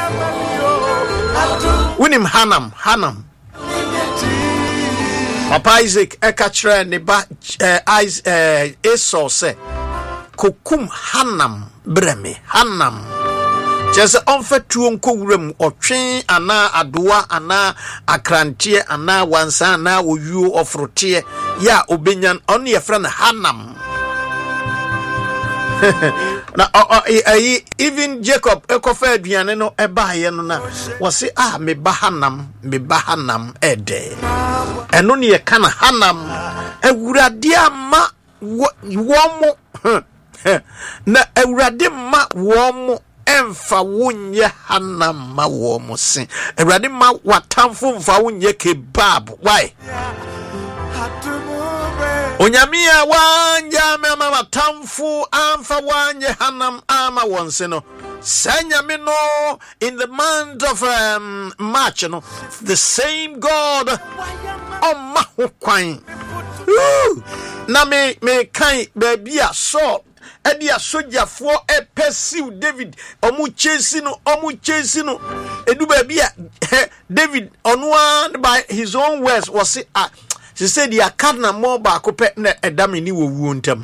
Winim Hanam. Papa Isaac ekachre ne ba Esau se kokum Hanam breme Hanam just onfetuo nkowuram otwen ana adoa ana akrantie ana wansa ana oyuo ofrotie ya obenyan on ye friend Hanam. Na even Jacob ekofa aduane no ebaye no na wose me ba Hanam ede eno ne ye kana Hanam awurade ama womo na awurade ma womo emfa wonye Hanam ma womo se awurade ma watamfo mfa wonye kebab why Onyamia wanja mama watamfu amfa wanye Hanam ama wonse no Sanyamino in the month of March no the same God on mahukwan na me kan baby a so edia sojafo epesiu David omu chase no edu baby a David onwa by his own words was say she said ya kadna mo ba ko pe na edame ni wowu ntam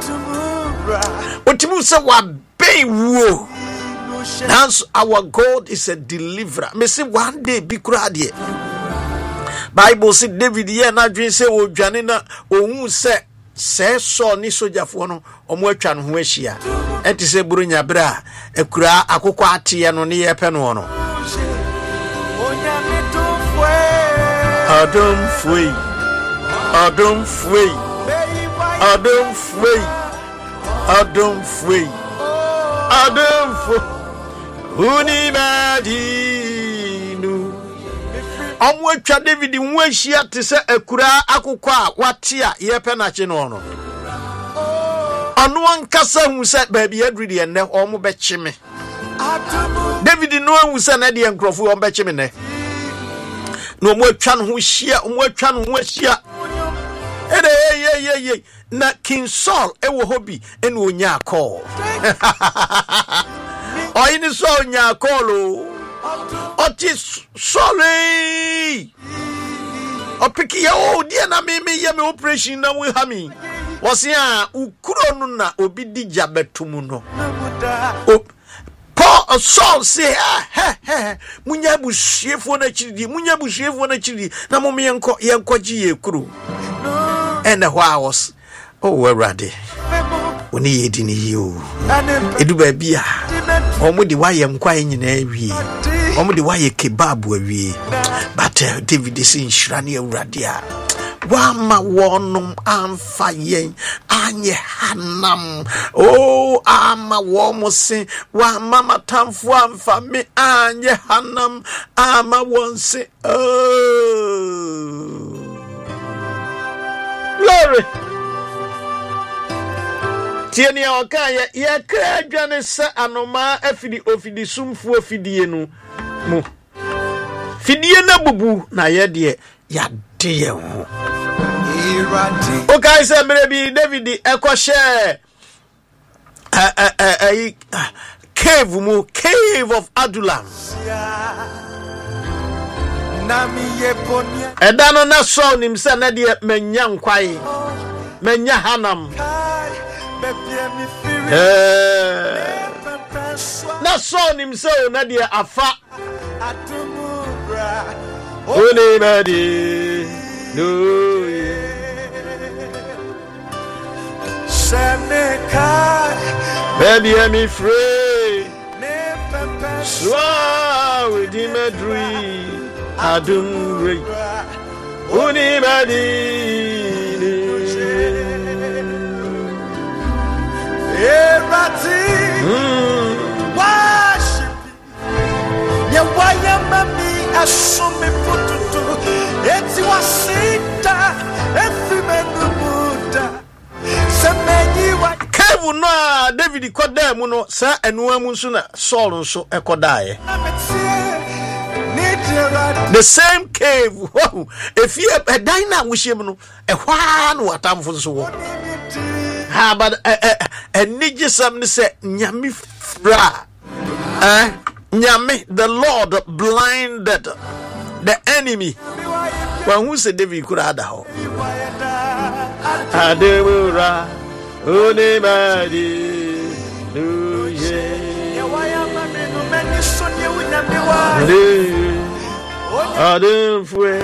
otimu se wa be wo Now our God is a deliverer. Me say one day be crowded. Bible say David here na dream say o dwane na ohun se so ni sojafo no omo atwa no ho ahia. Enti say burunya bra ekura akokọ ate no ne yepe no no. Adam Uni madinu Omwetwa David nwahia te se akura akokọ a wate a yepe na che no no Ono ankasa hu se baabi adridi enne omo be chime David no hu se na de enkrofo omo be chime ne no omwetwa no ho hia Ede na King Saul ewo hobi ene onya call Oyini so nya call Oti sorry Opiki ya dia na me ye me operation na we ha me Wose a ukuro no na obi di jabetum no Paul Saul say munya buhwefo na chiri na mo me yenko gi ekuro and why was Erade Oni edini yo edu ba bia omo de waye nkwan nyina awie omo de waye kebab awie but David is in shrani Erade a wama wonum amfa yen anye Hanam ama womo se wama matamfo amfa me anye Hanam ama wonse Glory Tieni okaya ye kra adwane sa anoma afidi ofidi sumfu ofidie nu mu fidie na bubu na ye de ya de ye ho Okay say maybe David ekoshe cave of Adullam Edano na so nim se na de manya nkwai manya Hanam na so nim se na de afa Oni badi no baby I'm free so with him a dream Adum re Uni badi Worship Ya waya mami asome pututu Eti wasita Efi menumuda Semenyi wa Kevu no David koda mu no sa enuwa mu nso na Saul nso ekodae The same cave. Wow. If you a dina wishim no, a one what I'm for so. But a nigger some say, Nyami fra. Nyame, the Lord blinded the enemy. When who said David could add ho? Ademura, Unimadi, Adam fue.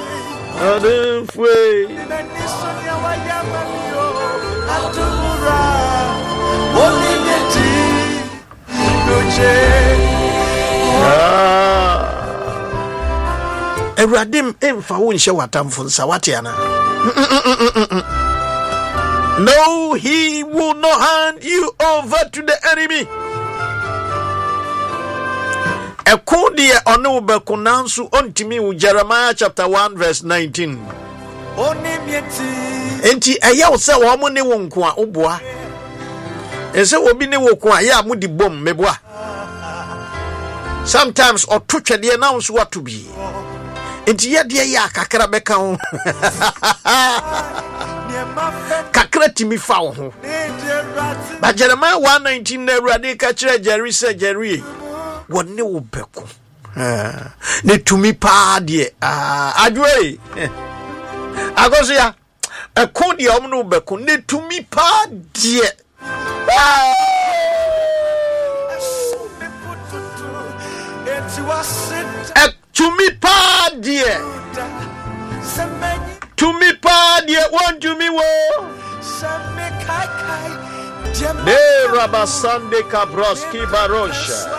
Eradim emfa wo nhye watamfo nsa wate ana. No, he will not hand you over to the enemy. Ekudi ono beku nansu ontimi u Jeremiah chapter 1 verse 19. Enti eya wo se wo mo ne wo nko a oboa. Ese obi ne wo ko a ya mo di bom meboa. Sometimes otwetwede na nso watu bi. Enti ye de ya kakra beka ho. Kakra timi fa wo ho. Ba Jeremiah 1:19 na Awurade ka kire Jerry se Jerry wonne wo beko ne tumi pa de adwe agoso ya ekodi omno beko ne tumi pa de tumi pa de tumi pa de won tumi wo de rabasande kabroski barosha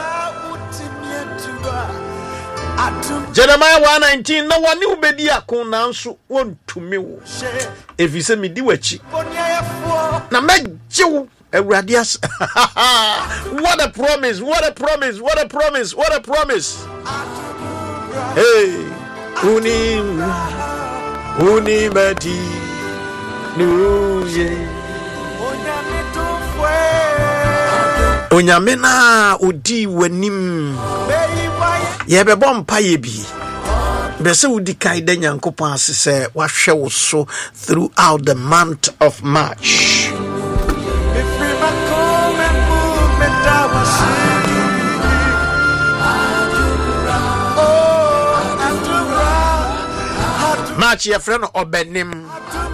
Jeremiah 1:19 na wani ubedi akon nanso wontumi wo efise medi wachi na mejew Awurade as what a promise, what a promise, what a promise, what a promise. Hey unimati nuye onyame na odi wanim ye bebo mpaye bi bese udi kai da Nyankopon asese wahwe wo so throughout the month of March. March ye friend obenim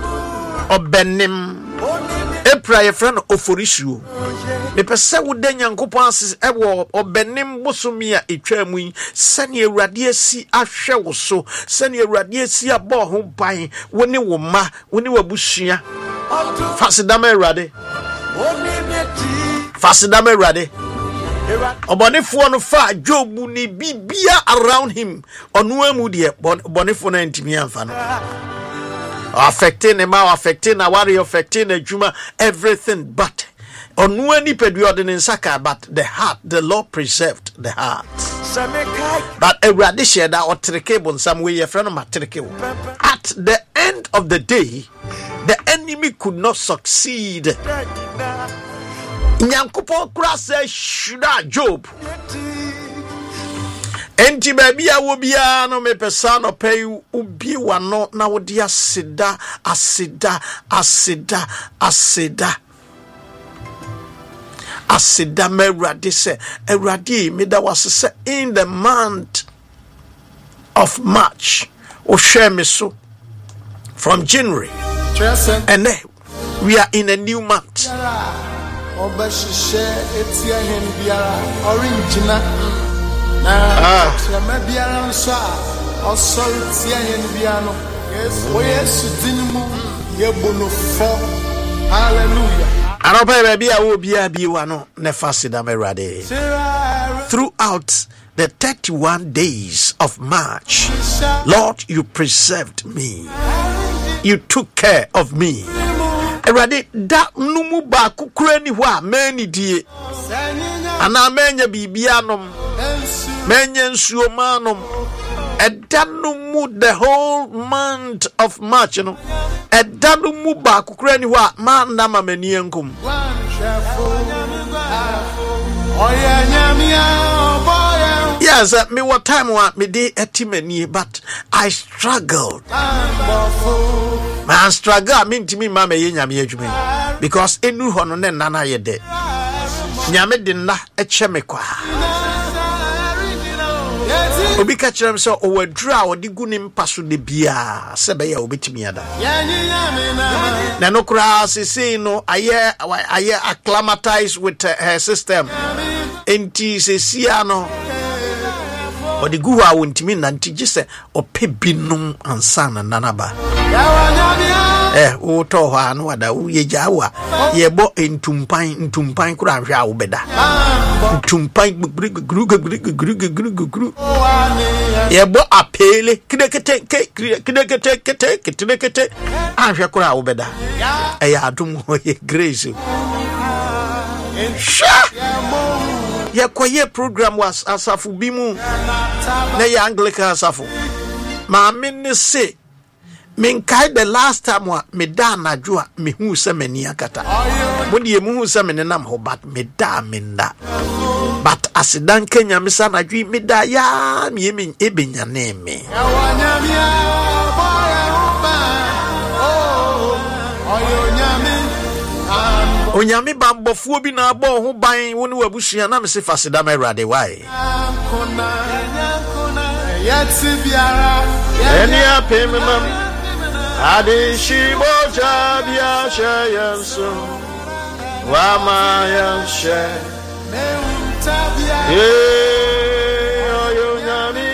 April ye friend oforisuo me pese wo da Nyankopon asese ewo obenim bosomi a etwamu yi sane Awurade asi ahwe wo so sane Awurade asi abo ho ban woni wo ma woni wabusua fasidama Awurade obonefo no fa Job ni bibia around him onu amu de bonefo na ntimi amfa no affecting him, affecting our worry, affecting the juma, everything but on any period saka, but the heart, the Lord preserved the heart. But a radish that or trekable some way a friend of matrikable. At the end of the day, the enemy could not succeed. Nyankopon krasa shida Job. Enti baby a wo bia no me pesa no pay ubi wano na wo dia asida me Awurade se Awurade me da was se in the month of March o share me so from January and then we are in a new month. Throughout the 31 days of March, Lord, you preserved me. You took care of me. Erade da numu ba kukura ni hwa mani die ana menya bibianom menya nsuomanom edanumu the whole month of March no edanumu ba kukura ni hwa ma na mamani enkum yes me what time wa me dey etimani but I struggled. Man struggle mean to me mama ye nyame adwuma because enu ho no ne nana ye de nyame de na eche me kwa obi ka kyerɛ so o wadura odi gu ne mpaso de bia se be ya obetimi ada na no kra sisi no aye acclimatized with her system enti sesia no odi gu ha wontimi nanti gise ope binum ansa na nanaba o to ha no wada wo ye jawa ye bo ntumpan kura ahwe a wo beda ntumpan gru ye bo apele kidekete ahwe kura wo beda ya adum ho ye grace ye koye program was asafu bimu na ye Anglican asafu ma me se min kai the last time wa me da na jo a me hu se mani akata mo de mu hu se me nam ho but me da minda but asidan Kenya me sa na dwi me da ya me me ebenya na me onyame bambofuo bi na abo ho ban woni wabusua na me se fasida me rade why eni apemam adishibo jabia shayanso wama yanshe oyonyami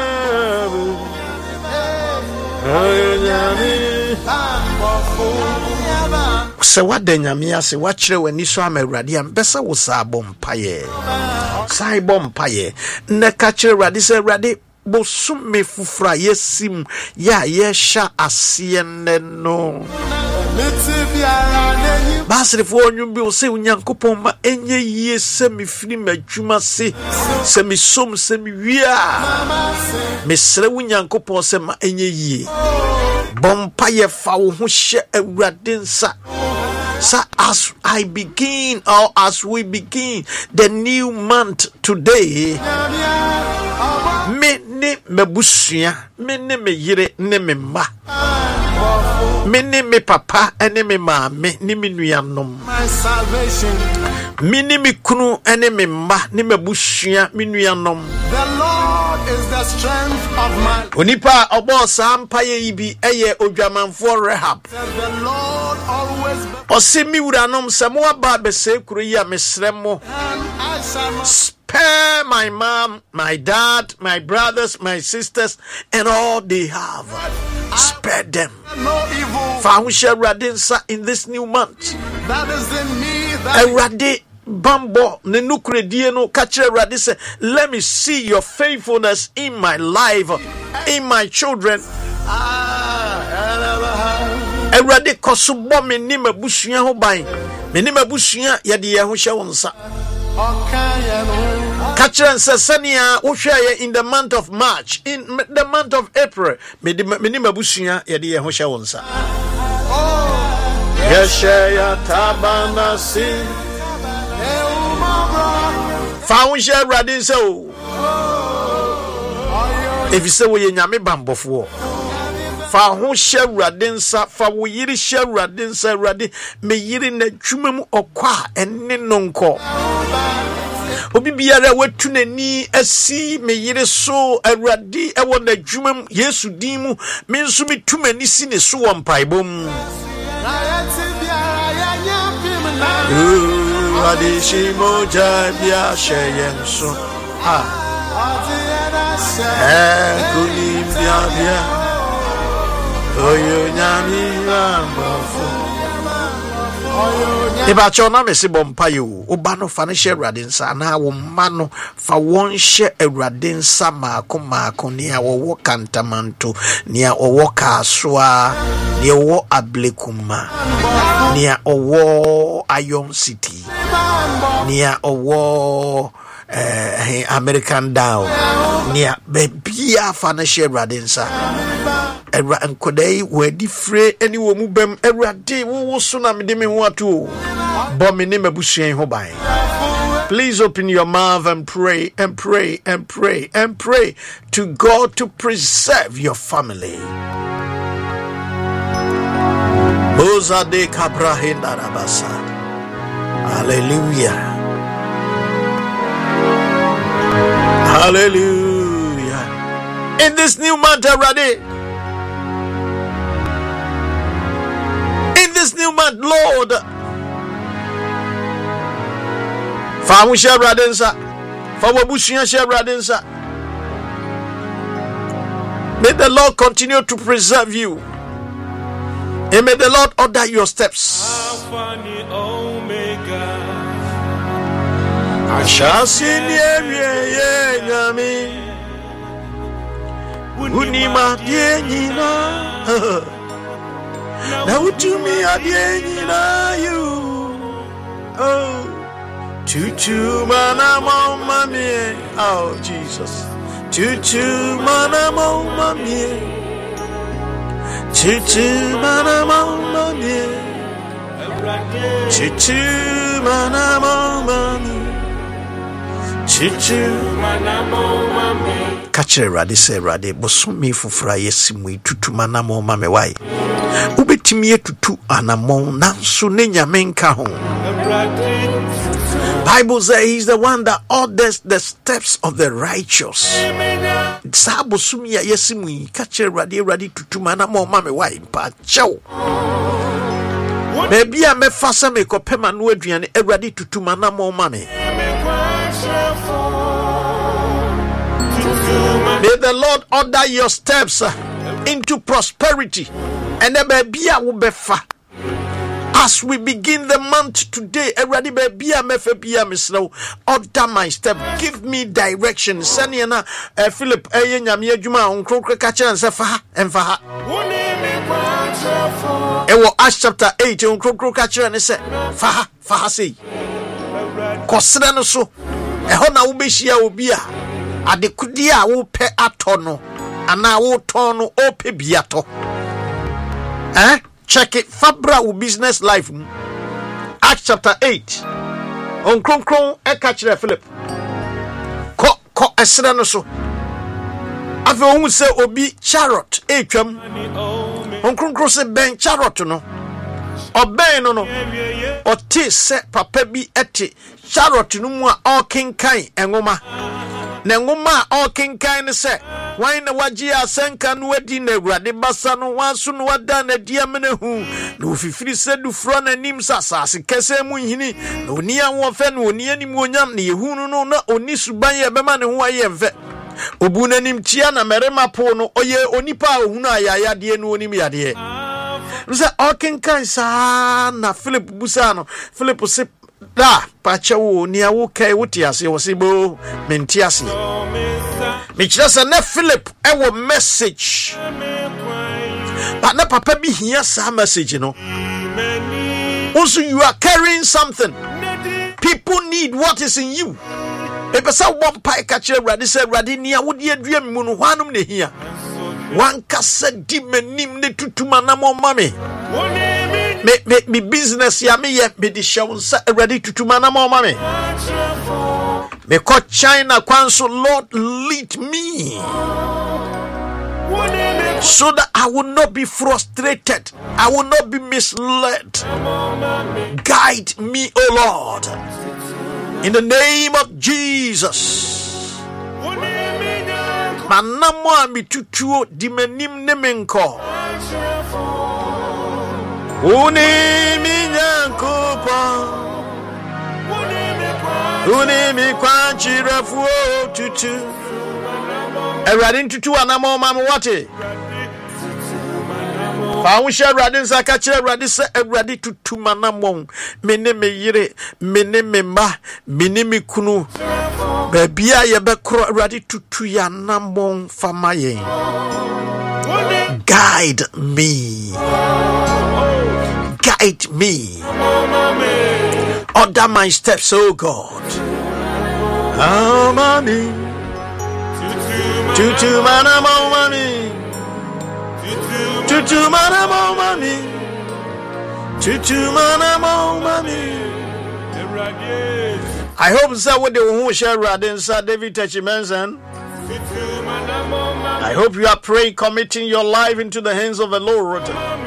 se wadanyame ase wachire wani so amawrade am besa wo sa bompaye sai bompaye ne ka chire rade se rade bosum me fufra yesim ya yesha asienne no basre fo onwum bi o se unyankopon ma enye yie se me firi madwuma se me som se me wia me sre unyankopon se ma enye yie bompaye fa wo ho hye awrade nsa. So as I begin, or as we begin the new month today, me ne mebusia, me ne me yire ne me ma, me ne me papa ene me ma me ni me nuanom. My salvation. Me ne me kunu ene me ma ni mebusia me nuanom. The Lord is the strength of my. Onipa obo sampa ye ibi eye odwamanfo Rehab. The Lord always. Osimi uranom samo aba bese kuro ya mesremo. Spare my mom, my dad, my brothers, my sisters, and all they have. Spare them. No evil. Fahusha Radinsa in this new month. That is in me. That Bambo nenukredie no kachere Radi say, let me see your faithfulness in my life, in my children. Erade kosubo me ni mabusua ho ban me ni mabusua ye de ye ho hye wonsa kachere nsesania wo hwe in the month of March, in the month of April me ni mabusua ye de ye ho hye wonsa yeshe ya tabana si faunje Radi say o if you say we nyame bambofo fa ho hye Awurade nsa fa wo yiri hye Awurade nsa Awurade me yiri na dwuma mu okwa enne no nko obi biara watu nani asi me yiri so Awurade ewo na dwuma mu Yesu din mu me nso metumani si ne so wo mpaibom adi moja bia sheyenso kunim bia oyo nyami ambofu eba chona mesi bompayo oba no fa ne hye Awurade nsa na wo ma no fa won hye Awurade nsa maako ne a wo kantamanto ne a wo kasoa ne wo ablekuma ne a wo Iron City ne a wo American down near bebia fa na hye Awurade nsa Era enkodai wedi free any wo mu bem Awurade wo so na me de me ho ato bo me ne mabusua ho ban. Please open your mouth and pray and pray and pray and pray to God to preserve your family. Boza de kabrahinda rabasa. Hallelujah. Hallelujah. In this new month, Erade. In this new month, Lord. Famu share Radensa. Fawabushia share Radensa. May the Lord continue to preserve you. And may the Lord order your steps. I shall sing Yami. Unima Dienina. Now to me Adienina you. Oh, Tutu Manamo Mami. Oh, Jesus. Tutu Manamo Mami. Tutu Manamo Mami. Tutu Manamo Mami. Tutu Manamo Mami. Kachere Rade se Rade bosumi fufura yesimu tutu manamo mame wai. Ubetimi tutu anamo nanso ne nyame nka ho. Bible says he's the one that orders the steps of the righteous. Sa bosumi ya yesimu kachere Rade tutu manamo mame wai pa chew. Baby a me fasa me kopema no aduane Rade tutu manamo mame. May the Lord order your steps into prosperity. And the baby will be fa. As we begin the month today, already baby order my step. Give me direction. Saniana Philip Nyamia Juma on Krokra Kacha and Safa and Faha. Ewo Acts chapter 8 on Krokra Kacha and say Faha say. Kosrano so. Ehona ubeshia ubia. Adekudia wo pe atono ana wo tono ope biato. Check it. Fabra wo business life. Acts chapter 8. On kron catch Philip. Ko esra no so. Afi o hu se obi chariot etwam. On kron se ben chariot no. Oben no. Oti se papa bi ete chariot no mu a okenkan enwoma. Nenguma all king kind say, why na wajia senka no adi na Awurade basa no wanso no wada na dia mena hu na ofifiri se du fro na nim sasase kese mu nhini na oni anwo fe na oni anim onyam na yehu no na oni suban ye bema ne ho aye mfe obu na nim tia na merema po no oye onipa ohunu ayaya de no onim yade nse all king kind sa na Philip busano Philip se da pachawo ni awo kai wotiase wo se bo mentiase me kire na Philip ewo message but na papa bi hia sa message no also you are carrying something people need what is in you epesa wo pai ka kire Awurade se Awurade ni awo de adua mu no hwanum ne hia wan kasa di manim ne tutuma na mo mame me business ya me di show ready to tumana mama me ko China kwanso Lord lead me so that I will not be frustrated, I will not be misled. Guide me, O Lord, in the name of Jesus. Manamo amitutuo dimenim nemenko Unimi nyankopa Unimi kwanchirafu tutu Eradin tutu anamo mama wate Fausha Radin Sakachira Radisa Eradi tutu manamon Mene me yire Mene me ma Mene me kunu Bebia yebekro Eradi tutu yanamon famaye Guide me Guide me. Order my steps, oh God. Oh, mommy. Tutu manamo, mommy. Tutu manamo, mommy. Tutu manamo, mommy. I hope so. What they will share, Radin, David Tachimenson. I hope you are praying, committing your life into the hands of the Lord.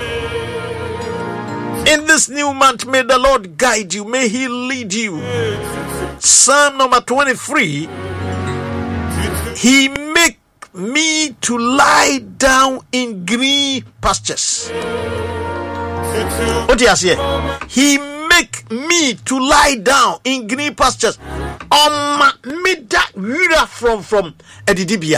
In this new month, may the Lord guide you. May He lead you. Psalm number 23. He make me to lie down in green pastures. What do you say? He make me to lie down in green pastures. Mida wira from Edidibia.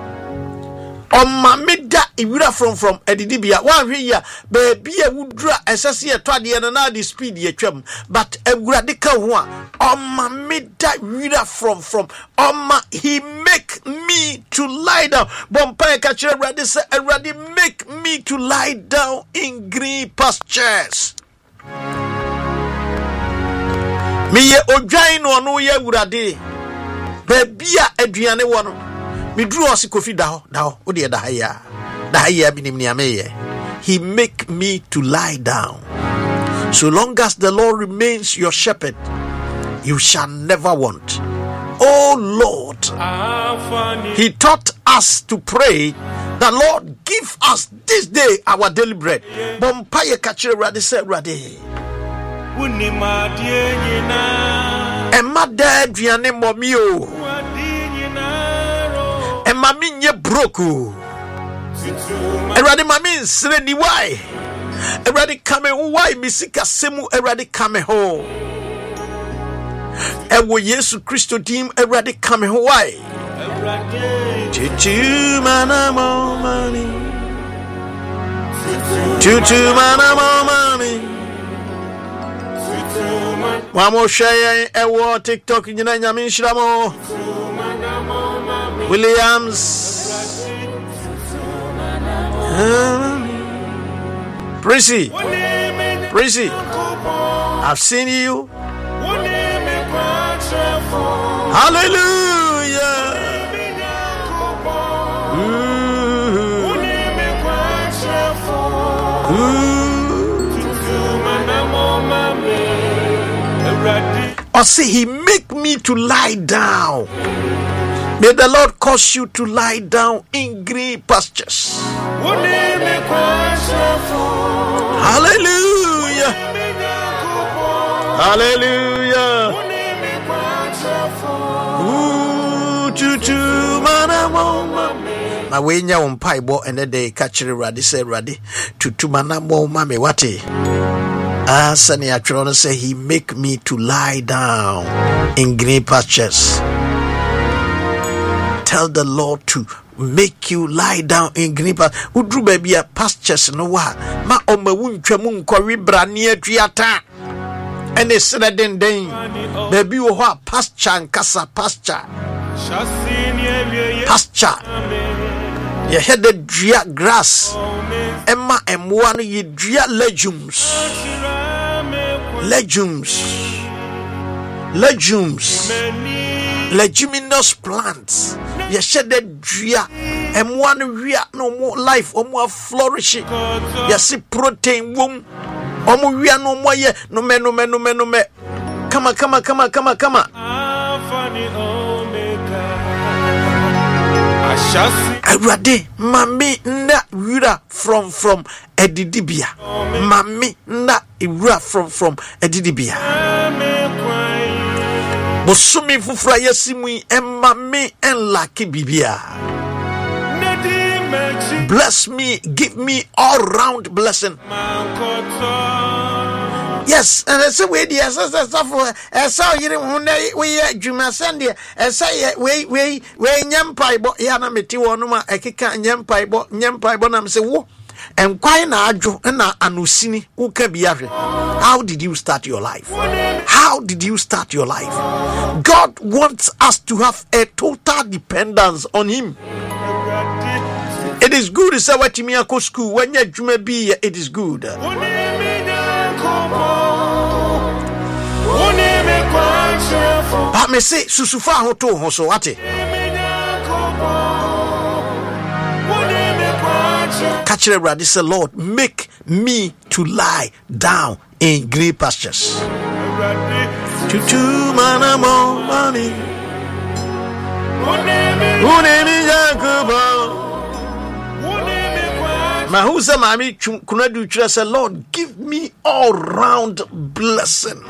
Mida wira from Edidibia. One here, baby, I would draw as I see a twaddy and another speed ye trim, but a radical one. Mida wira from he make me to lie down. Bompire catcher ready say ready make me to lie down in green pastures. Me ye odwan no no ye wurade babia aduane wo no me duru osi kofi da ho wo de da haya binim ni ameye. He make me to lie down. So long as the Lord remains your shepherd, you shall never want. Oh Lord, he taught us to pray that Lord give us this day our daily bread. Bompaye kachire rade say rade Emma dead viane momio. Emma minye broku. Eradi mamin sreni why? Eradi kame why misika semu eradi kame ho. Ewo Yesu Kristo dim eradi kame ho why? Tutu mana mo money. Tutu mana mo money. Wamo share ewo TikTok nyina nyame nhyiramo Williams Prissy I've seen you. Hallelujah. Or say he make me to lie down. May the Lord cause you to lie down in green pastures. Hallelujah. Hallelujah. Na wenya umpaibo ene de kachiri radi se radi tutumana mo mame wate. Sani Achron say he make me to lie down in green pastures. Tell the Lord to make you lie down in green pastures. Udru baby a pastures no wa ma oma wuntwa mu nkori brane atuata. Ene sere den baby wo ho pasture nkasa pasture. You had the dria grass. Emma and one ye dria leguminous plants. You shed the dria and one ria no more life or more flourishing. You see protein womb. Omo ria no more ye no me. Come on. Awurade mami na wura from Edidibia. Mami na wura from Edidibia. Bosumi fufura yesimu mami en laki bibia. Bless me, give me all round blessing. Yes, and that's the way the so you we Juma Sunday, and say we Nyempaibo, Yana Metiwanuma, Ekika Nyempaibo, Nam say, wo, and quite na anusini, ukabiavi. How did you start your life? God wants us to have a total dependence on Him. It is good to say what Timiako school when you Juma be, it is good. But me say susufa hoto hoso wate. Catch the say, Lord, make me to lie down in green pastures. Tutu mana mo money. Unemi Jacobo. Mahuza mami kunadu chira say, Lord, give me all round blessing.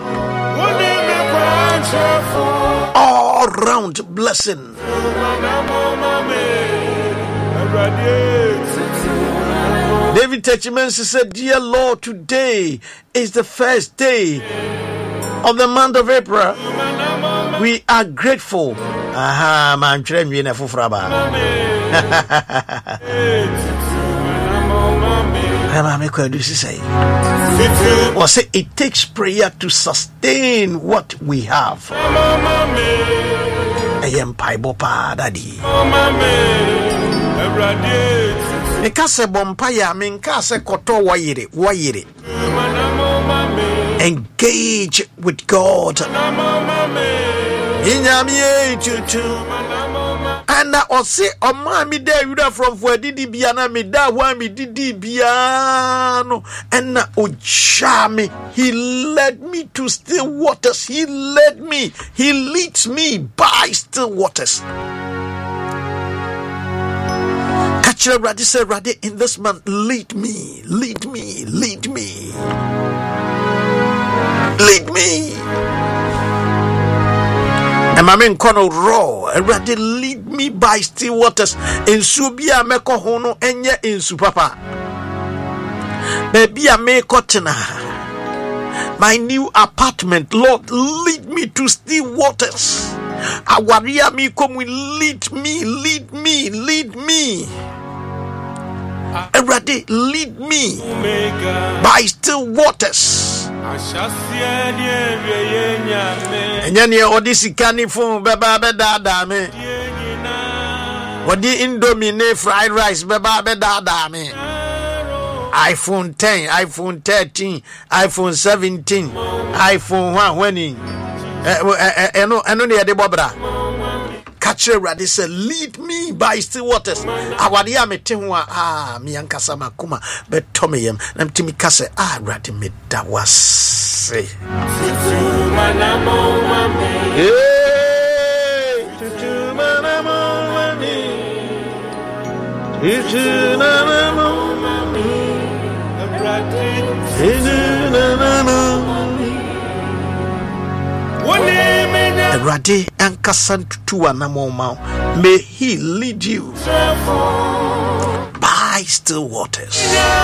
All round blessing. David Techimensi said, Dear Lord, today is the first day of the month of April. We are grateful. Aha, man, tremble for fraba. Or say it takes prayer to sustain what we have. I am Paibo Pa Daddy. Mikase bompaya, minkase koto wayire. Engage with God. And I say, oh, mommy, there you are from where did Biana me that one me did Biano and Ojami. He led me to still waters. He leads me by still waters. Kachira Radi said, Radi, in this month, lead me. And my men kono raw, already lead me by still waters. In Subia meko hono enye in supapa. Baby, I make cotton. My new apartment, Lord, lead me to still waters. Awaria mi come lead me. Already lead me by still waters. And then you odisi canny phone, beba beda me. What the Indomine fried rice, beba beda me. iPhone 10, iPhone 13, iPhone 17, iPhone 1 winning. I know near the Bobra. Catcher Radi said, lead me by still waters. Awadia me tewa mi ankasama kuma but Tommy and Timmy Kase Radi me that was say. Radi ankasan tuwa na moma. May he lead you by still waters.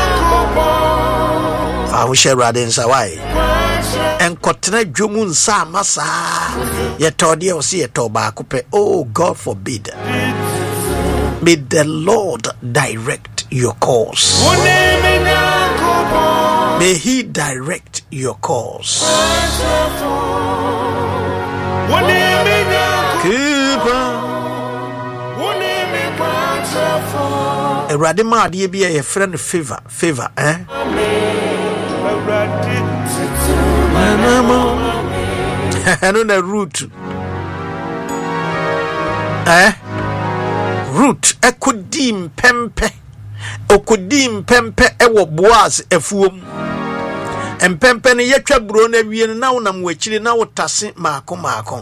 Fawishe Radi nsawai. And kotene jumun sa masa. Yetodi osi yetoba kupe. Oh, God forbid. May the Lord direct your course. May he direct your course. A radima dear be a friend favor, eh? I know the root, eh? Root, a kudim pempe, okudim pempe, ewo boaz, a foom. And pempene yetwa brona wie na wonam wachiri na wotase maako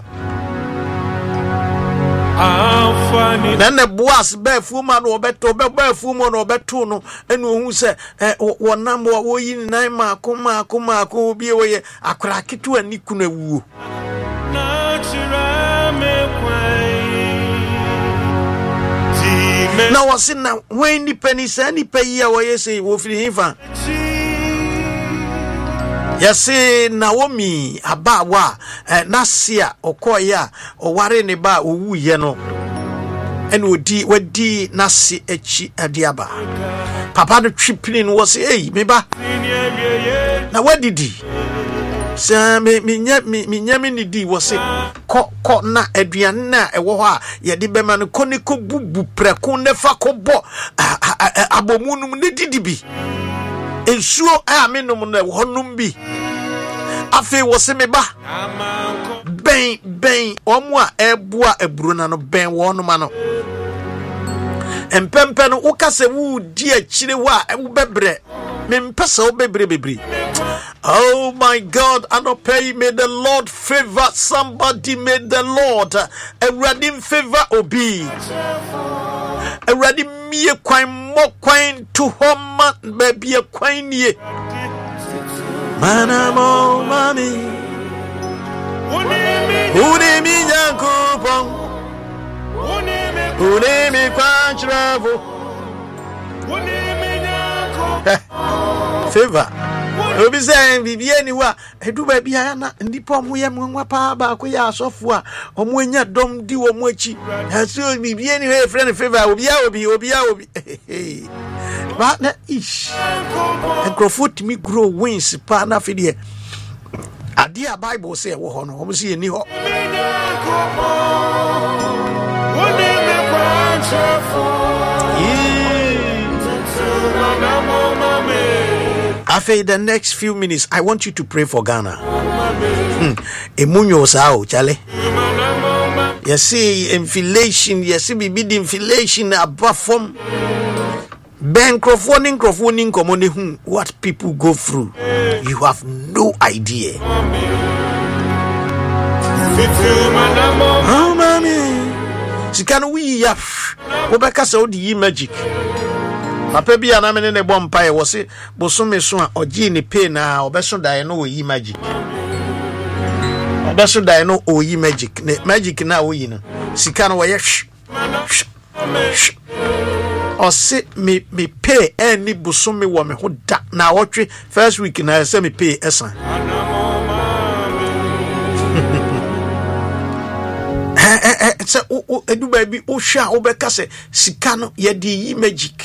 then the boss befu man obeto befu mo no obeto no enu ohu se wonam wo yi nan maako bi we akra kitu ani kuna wuo na wasina when ni penisa ni peyi a wo yesi wo firi hifa. Yase Naomi abawa nasia okoya oware ne ba owuye no ene wadi nasi echi adiaba papa no twipini no was meba na wadidi sa me nyame ni di wose ko na aduane na ewo ho a ye de bema no koni ko bubu preko ne fa ko bo abomunum ne didi bi ensuoamenum na honum bi afi wose me ba ben omo a eboa ebruna no ben wonum ano empempe no ukase wu di akire wa bebre mempesa wo bebre. Oh my God, I don't pay. May the Lord favor somebody. May the Lord already favor obi. Already me a quine more quine to home, baby a quine ye. Manamo mami. Unemi yankupon. Unemi quantravo. Favor. Obi say bibia ni wa edu ba bia na ndipa mo ye mwa pa ba ko ya asofo a omo anya dom di wo mo achi so bibia ni we friend Favor obi ba na ish enkrofut mi grow wins pa na fidie ade a Bible say wo ho no omo say ni ho After the next few minutes, I want you to pray for Ghana. Emunyo sao, chale. You see inflation, you see big inflation above from Crawfording commonly what people go through. You have no idea. Oh, mommy. Sikano we ya. Obeka Saudi magic. Papa bi ana me ne bom pae wo se bosome so a ogi ni pay na obeso dai no oyi magic. Obeso dai no oyi magic. Ne magic na oyi no. Sika no ye o se me pay any bosome wo me ho da na wotwe first week na se me pay esan. Se o edu ba bi o hwa obeka se sika no ye di yi magic.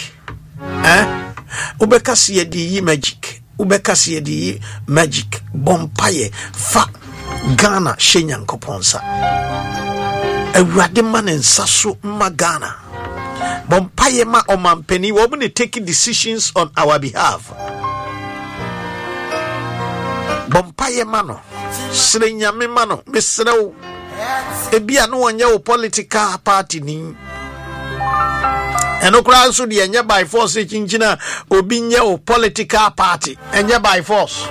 Ubekasi ye di magic. Ubekasi ye di magic. Bompaye fa Ghana shenyankoponsa. Ewrade man ensaso ma Ghana. Bompaye ma omampeni wobune taking decisions on our behalf. Bompaye mano. Srenyame mano. Misrew. Ebia no wanya o political party ni. And no crowd so the enya by force chinchina obinya o political party enya by force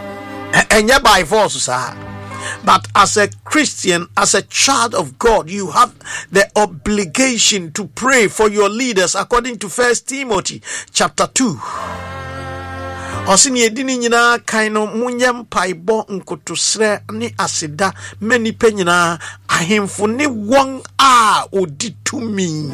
sir. But as a Christian, as a child of God, you have the obligation to pray for your leaders according to 1 Timothy chapter 2. Osini edini nyina kaino munyam paibo nkotosre ni asida many penyina ahemfo ni won a oditumi.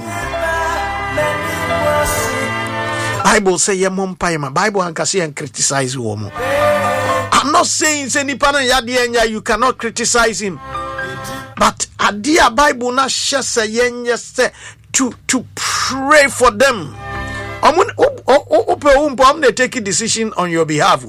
Bible say ye mompaima. Bible ankasi and criticize woman. I'm not saying any pana yadienya you cannot criticize him. But adia Bible na shese yenye se to pray for them. I'm gonna take a decision on your behalf.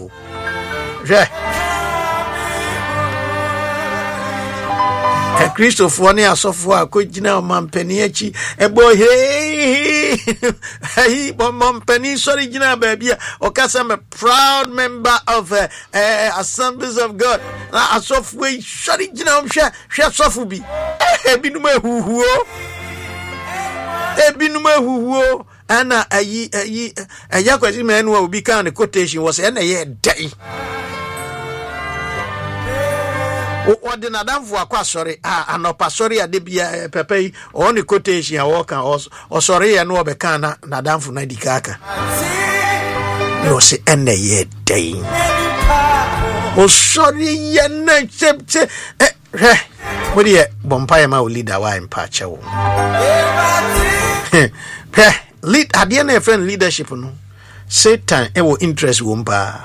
Christopher ni asofo akogina omampani achi ebo hey omampani sorry gina baby okasa I'm a proud member of Assemblies of God na asofo sorry gina hwe asofo bi ebinume huhuo ana ayi ayakwati menu wa obi kan quotation was na ye dai Odi na danfo akwa sori anopa sori ade bia pepe on quotation a work o sori e no obeka na danfo na dikaka no se ene ye dey o sori ye na chepche wodi e bompaye ma o leader wa empa chewo lead ade na friend leadership no Satan e wo interest wo mpa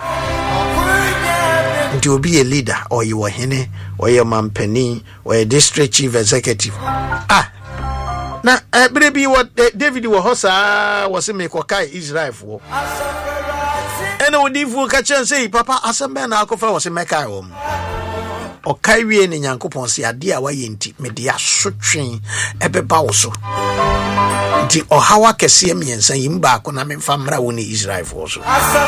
to be a leader or you are hene or your mampeni or a district chief executive. Now baby what David Wahosa was a mekokai Israel for. And I would catch and say, Papa, as a man alcofa was a mekai home. Or Kyrie and Yankopon say a dear way in media sutrain ebe bauso. The Ohawa Kasiemi and say him back on a man from Rauni Israel also.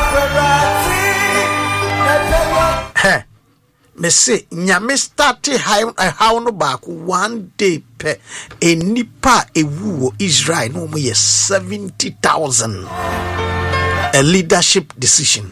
Me say nyame start how no back one day per a nipa ewu Israel no mo 70,000. A leadership decision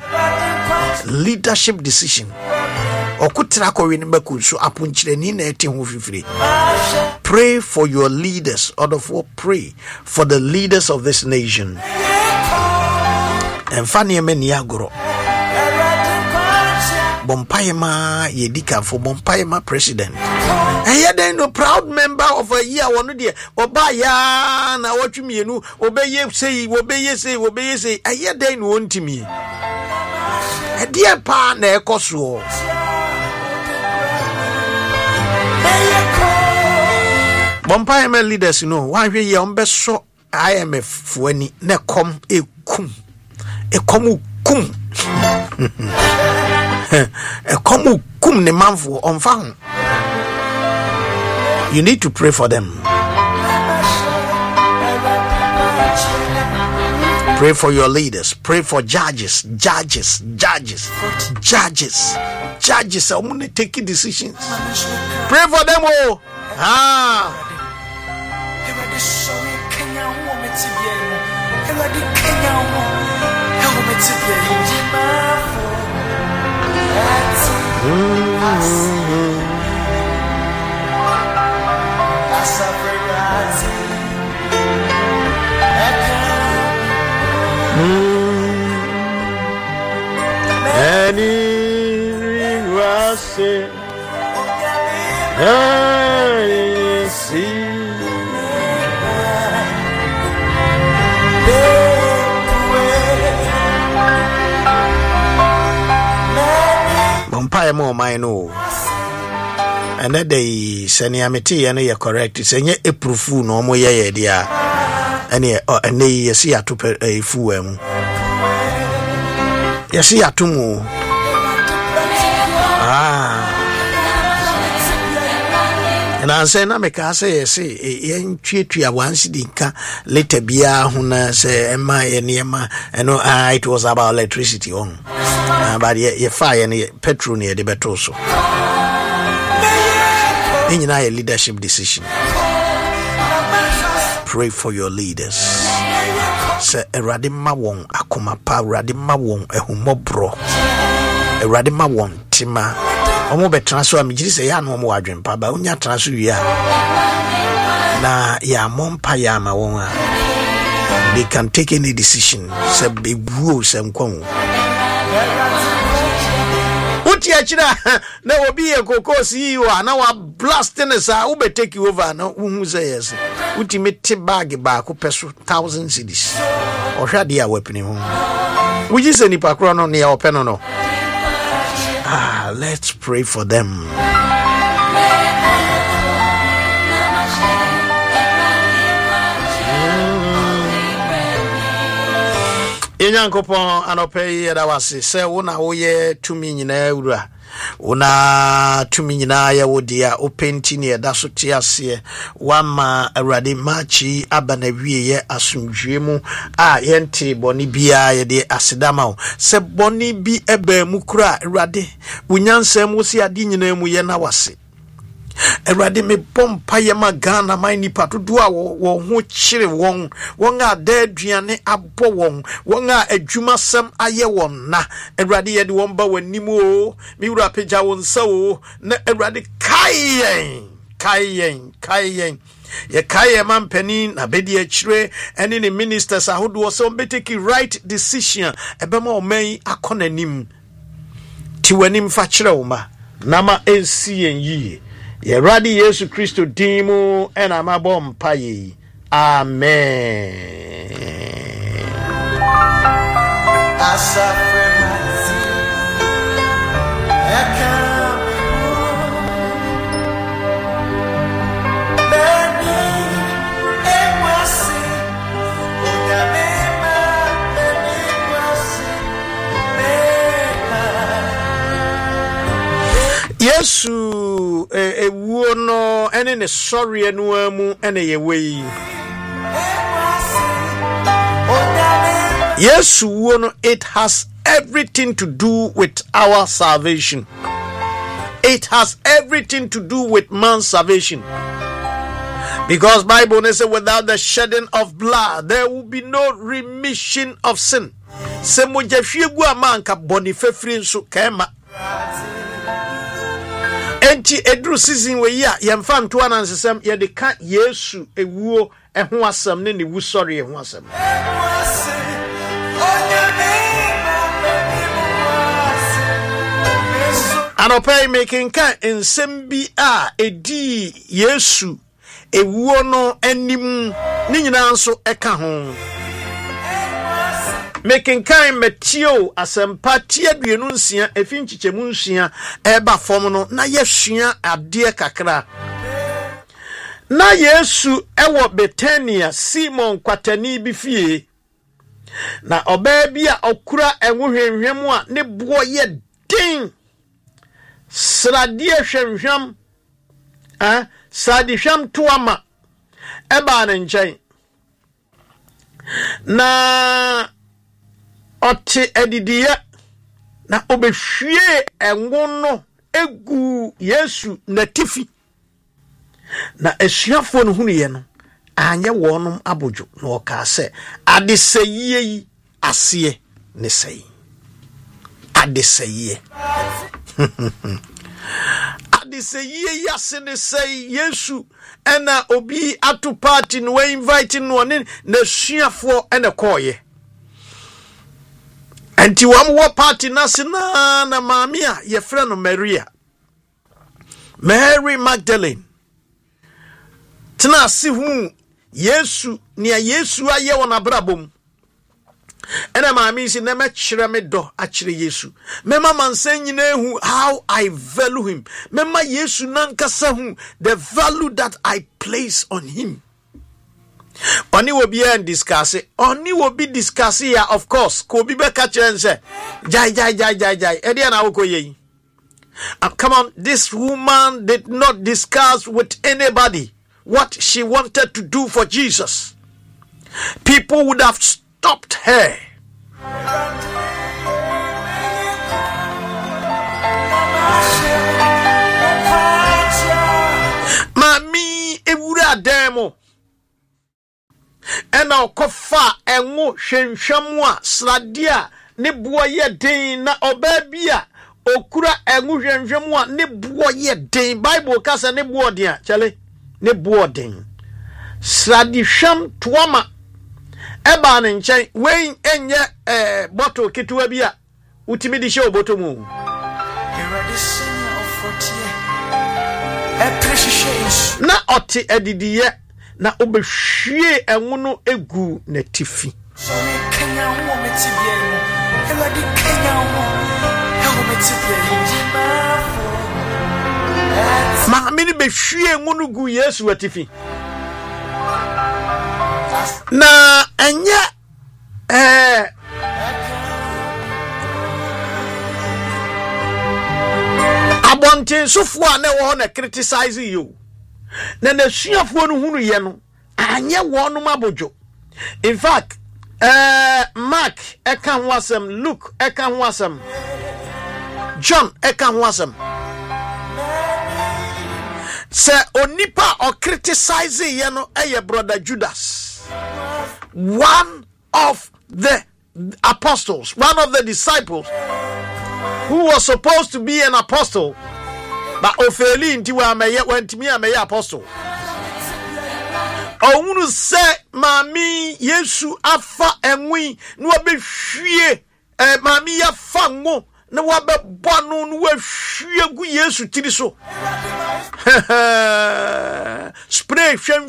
okutra ko wen baku so apunchire ni na ete ho fifiri. Pray for your leaders, or for pray for the leaders of this nation. And funny men yagoro bompayema yedika for bompayema president. And then no proud member of a year one day obaya na watchmienu obeye say I hear then want me. A dear pa na ekoso. Bompayema leaders why we ye ombeso IMF fuani ne kom ekum kum ekomu kum ne manfo onfa ho. You need to pray for them. Pray for your leaders. Pray for judges. Judges are only taking decisions. Pray for them all. Bompire more mine and that day seniamity and you correct senye eprofu no mo ye dia ene ene yesi atope efuem yesi atomu and I say na me ka say yen twetua wansidinka later bia ho na say ema eniema eno it was about electricity on but ye fire ne petrol ne de beto so in a leadership decision. Pray for your leaders. Say eradima won akoma pa eradima won ehumobro eradima won tima omo betra so amigiri say ya no omo wadwen pa ba onya tra so wi a na ya mompa ya ma won a they can take any decision say be buo say nkon uti achira na obi e kokosi wa na wa blast ne sa u be take over na hu say yes uti meti bag ba ko peso 1000 cedis o hwade ya wapini ho uji se nipa kro no ne ya openo no. Let's pray for them. Inyankopon anope yeda wase se wona woye tumi nyina awura una tumi nyina ya wodia openti ne da so tiase wama awrade machi abanawie ye asumdwemu yente boni bia ye de asedama se boni bi eba mu kura awrade unyansam wosi ade nyina mu ye na wase Erade me pompa yema Ghana my nipa dodo a wo ho kyere won a da aduane abo won a adwumasem aye won na erade ye de won ba wanim o mi wura pagya won sa o na erade kayen ye kaye mampani na bedi akire ene ne ministers ahodo so beteki right decision ebema o man akonanim ti wanim fa kyere wo ma nama ensi enyi ye radi Yesu Kristo dimu ena mabom paye. Amen. Yesu ewuo no ene ne sorry enu amu ene ye wei Yesu wuo no it has everything to do with our salvation. It has everything to do with man's salvation. Because Bible says without the shedding of blood there will be no remission of sin. Se mo jafie amanka boni fefri nso kema enti edru season we ya yemfa nto anansesem ye de ka Yesu ewuo eho asem ne wu sorry eho asem Anopai making kan ensem bi a edi Yesu ewuo no anim ni nyina nso eka ho. Making kan Matthew asempa tiaduenu nsia efi nchichemu nsia eba fom no na yehua ade kakra. Na Yesu ewo Betania Simon kwatani bi fie. Na oba bi a okura enwohwenhwem a ne bo ye din. Sradie hwenhwem sadihwem toama eba ne nkyɛn. Na ɔte adidiye na obehwie enwo no egu Yesu natifi. Na asuafo no hunu ye no anye wonum abodwo na oka se adeseye yi ase ne sei adeseye adeseye yi ase ne sei Yesu ena obi atu party no we invite no ne na asuafo ene koye enti wamwo party na sina na mamia ye frɛ no Mary Magdalene tena si hu Yesu nia Yesu aye wona brabom ena maami si na mekire me do akire Yesu mema mansan nyina hu how I value him mema Yesu nankasa hu the value that I place on him. Oni will be and discuss it. Oni will be discuss ya of course ko bi be ka kire nse jai edi na wo koye. Come on, this woman did not discuss with anybody what she wanted to do for Jesus. People would have stopped her. Mami ewura demo. Ena okofa enwo hwenhwam a sradia ne boa ye den na obabia okura enwo hwenhwam a ne boa ye den. Bible kasa ne boa den a chale ne boarding sradi hwam toama eba ne nkyɛn wen enye bottle kitwa bi a utimi di hye oboto mu na ɔte adidiye na obehwie enwo no egu na tifi so kenya ho metibie no ewadi kenya ho eho metibie ma mini behwie enwo no gu Yesu atifi na enye abonten sofo a na wo na criticize you na na suafo no hunu ye no anye wonum abodwo. In fact Mark eka ho asem, Luke eka ho asem, John eka ho asem. Se onipa or criticize ye no eye brother Judas, one of the apostles, one of the disciples who was supposed to be an apostle, but ofeli nti wa meye wantimi ameye apostle. Owunu se mami Yesu afa enwi no obehwie mami ya fa ngo na wabebɔ no no wahwie gu Yesu tiri so. Spray sham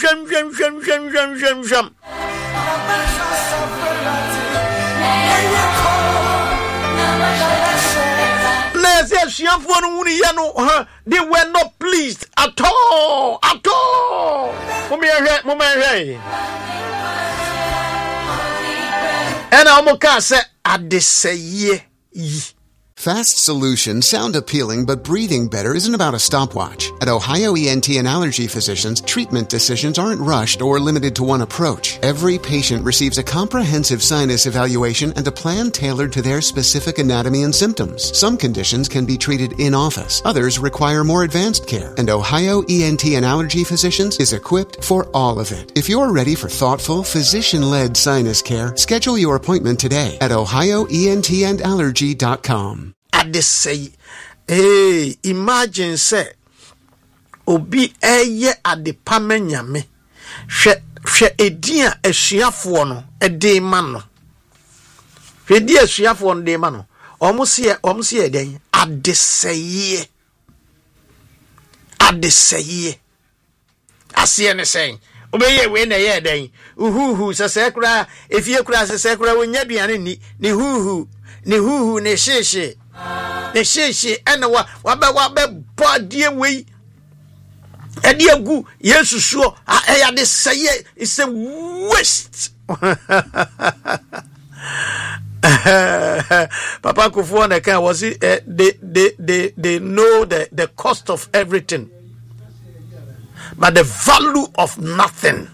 they were not pleased at all. And Amoka said, Adeseye yi. Fast solutions sound appealing, but breathing better isn't about a stopwatch. At Ohio ENT and Allergy Physicians, treatment decisions aren't rushed or limited to one approach. Every patient receives a comprehensive sinus evaluation and a plan tailored to their specific anatomy and symptoms. Some conditions can be treated in-office. Others require more advanced care. And Ohio ENT and Allergy Physicians is equipped for all of it. If you're ready for thoughtful, physician-led sinus care, schedule your appointment today at ohioentandallergy.com. They say, imagine say, obi eye adepame nyame, hwe edin a asuafo no ede ma no. Hwe di asuafo no de ma no. almost here then adeseye asie ne saying obeye we na ye den uhuhu sesekura efie kura sesekura wonya duane ni huhu ne sheshe ena wa bodie we edi agu yesu so ya de say is a waste. Papa Kufuor Neka was it they know the cost of everything but the value of nothing.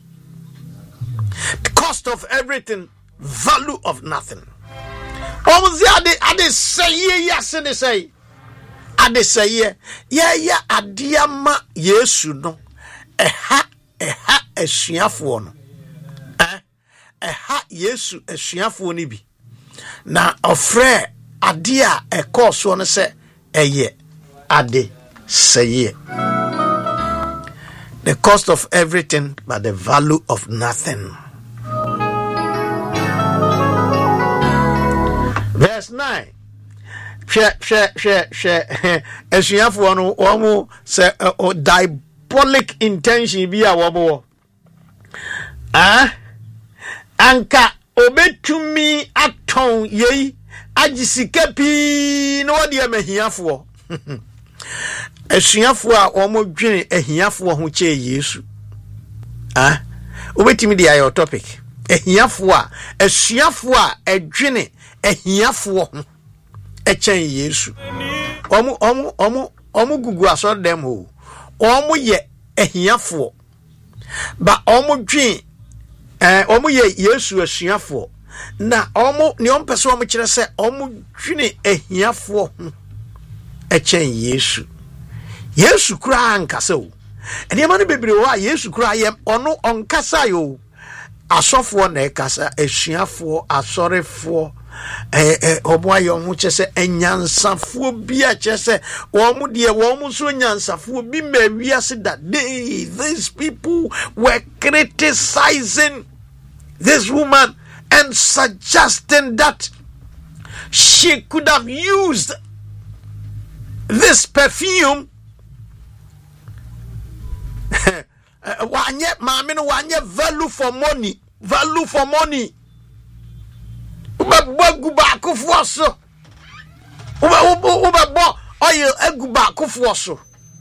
The cost of everything, value of nothing. Almost ade say yes and they say ade say yeah adiama Yesu no eha esuafo no eha Yesu esuafo ni bi na ofre ade a ekoso no se eye ade say the cost of everything but the value of nothing. Verse 9. Esuafo no omo se diabolic intention bi a wobo. Anka obetumi aton yei agisika pi no de amahiafo. Esuafo a omo dwene ahiafo ho che Yesu. Obetimi dia your topic. Ehiafo a edwene ahiafo ho echen Yesu. Omo gugu aso dem ho. Omo ye ahiafo. Ba omo dwen omo ye Yesu asuafo. Na omo ne ompese omo kire se omo dwene ahiafo ho echen Yesu. Yesu kura ankasa o. Ene ma no bebre wo a Yesu kura ye ono onkasa yo. Asofo na ekasa asuafo asorefo obo ayo hu chese enyansafo bi a chese omo de omo so nyansafo bi ma wiase that day these people were criticizing this woman and suggesting that she could have used this perfume wanye value for money ube ba kufuoso ube bo oil eguba kufuoso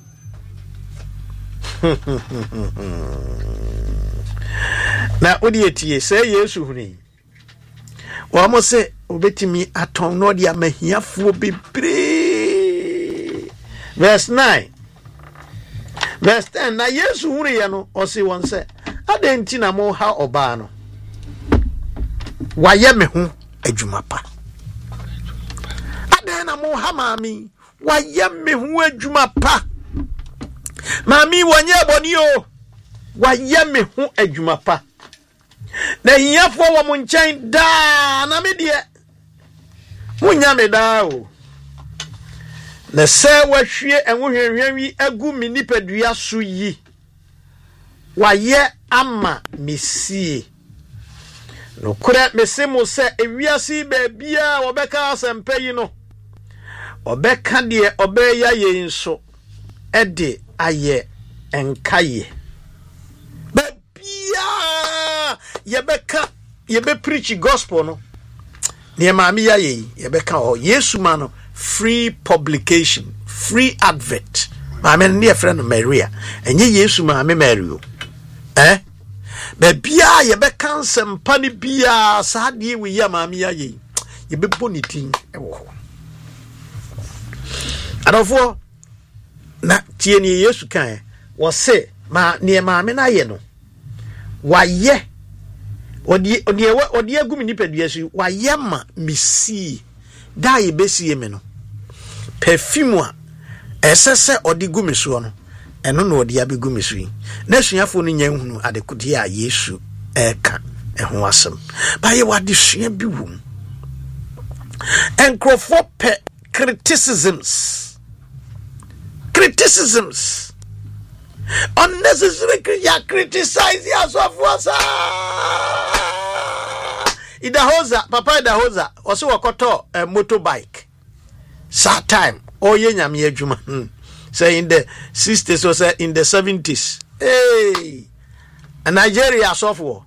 na odietie say Yesu huni wa mo se obetimi aton no dia mahiafo bebre. Verse 9. Verse 10. Na Yesu huni ya no osi won se adenti na mo ha oba no waye me ho adwuma pa. Aden na mo ha mami waye me ho adwuma pa. Mami wonye boni o waye me ho adwuma pa. Na hiafo wo mo nchen da na me de munya me da o. Na se wahwie enwohwenhwenwi agu mi nipadua so yi waye ama mesie no kura mesemo se ewiase ba bia obeka asempa yi no obeka de obeya ye nso ede aye enkaye ba bia yebe preach gospel no ne maami ya ye yebeka o Yesu ma no free publication, free advert. Maame ne friend Maria. Enye Yesu maame Mario. Be bia ye be cancel pani bia sa de we ya maame ya ye. Ye be bonitin e wo ho. Adofo na tie ni Yesu kan wo se ma ne maame na ye no. Wa ye odi agumi ni pedua su wa ye ma misi da ye besi me no. Perfume a esese odi gumiso no eno no odi abegumiso yi na suafo no nya hunu adekodi a Yesu eka eho asem ba ye wade sua bi wum enkrofo pe criticisms unnecessary ya criticize ya so afuasa Idahosa, Papa Idahosa, also wakoto a motorbike. Sad time. Oh, ye nyami ejuma. Say in the 60s or say in the 70s. Hey, a Nigeria software.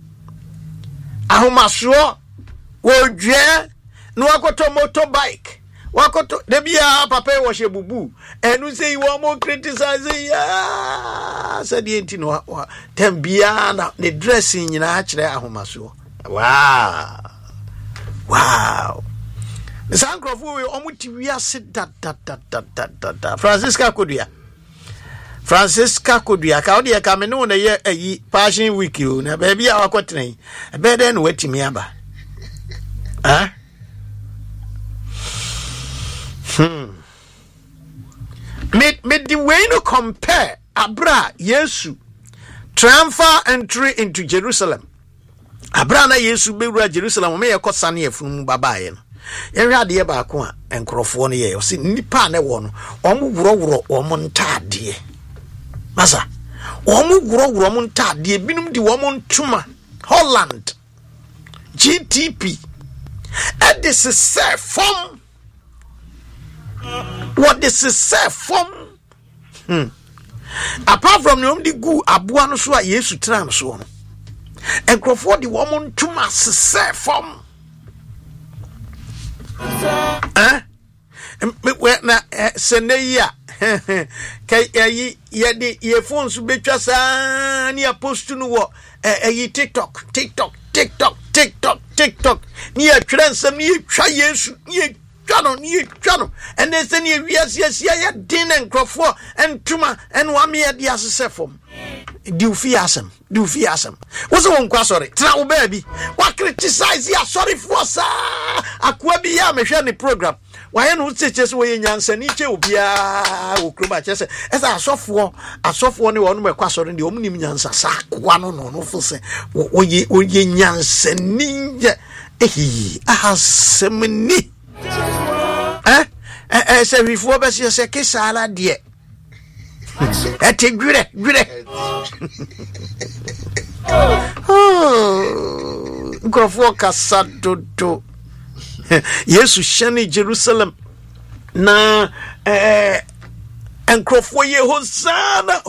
Ahumaswo, wojye, no wakoto motorbike. Wakoto debia papa wo hye bubu enu say wo mo criticize ya said enti no tem bia na the dressing nyina a kire ahomaso wow the sankrofo we omuti wiase da Francisca Kodua ka odi ka me no na ye ayi passion week o na ba bia wakotene e be den no watimi aba Me the way no compare Abra Yesu triumphal entry into Jerusalem. Abra na Yesu bewura Jerusalem me yekosa na efunu babaye no. Ehwe ade ba ko a enkrofo no ye o se nipa na wo no omo wuro omo ntade. Masa omo wuro omo ntade binum di omo ntuma Holland GTP and this is say from what this is say from apart from the gu aboa no so a Yesu tram so no enkrofo di woman tuma say from na seneya kai ye ye phone so betwa sa ni apost no wo TikTok ni atwere nsam ni twa Yesu ni Chano, and then send you yes, din and crofo and tuma and 1 year the assessor form. Do fiasm. What's the one sorry? Now, baby, what criticize ya? Sorry for sa Aquabi Yamashani program. Why not say just way in Yansaniche Ubia Ukruba Chess as a software one more question in the Omni Yansa Sak one no for say, Oye Yansaninja. Semini. Say before best you say kisala die. Gure. Go for kasado. Yesu shani Jerusalem na enkrofo ye Hosanna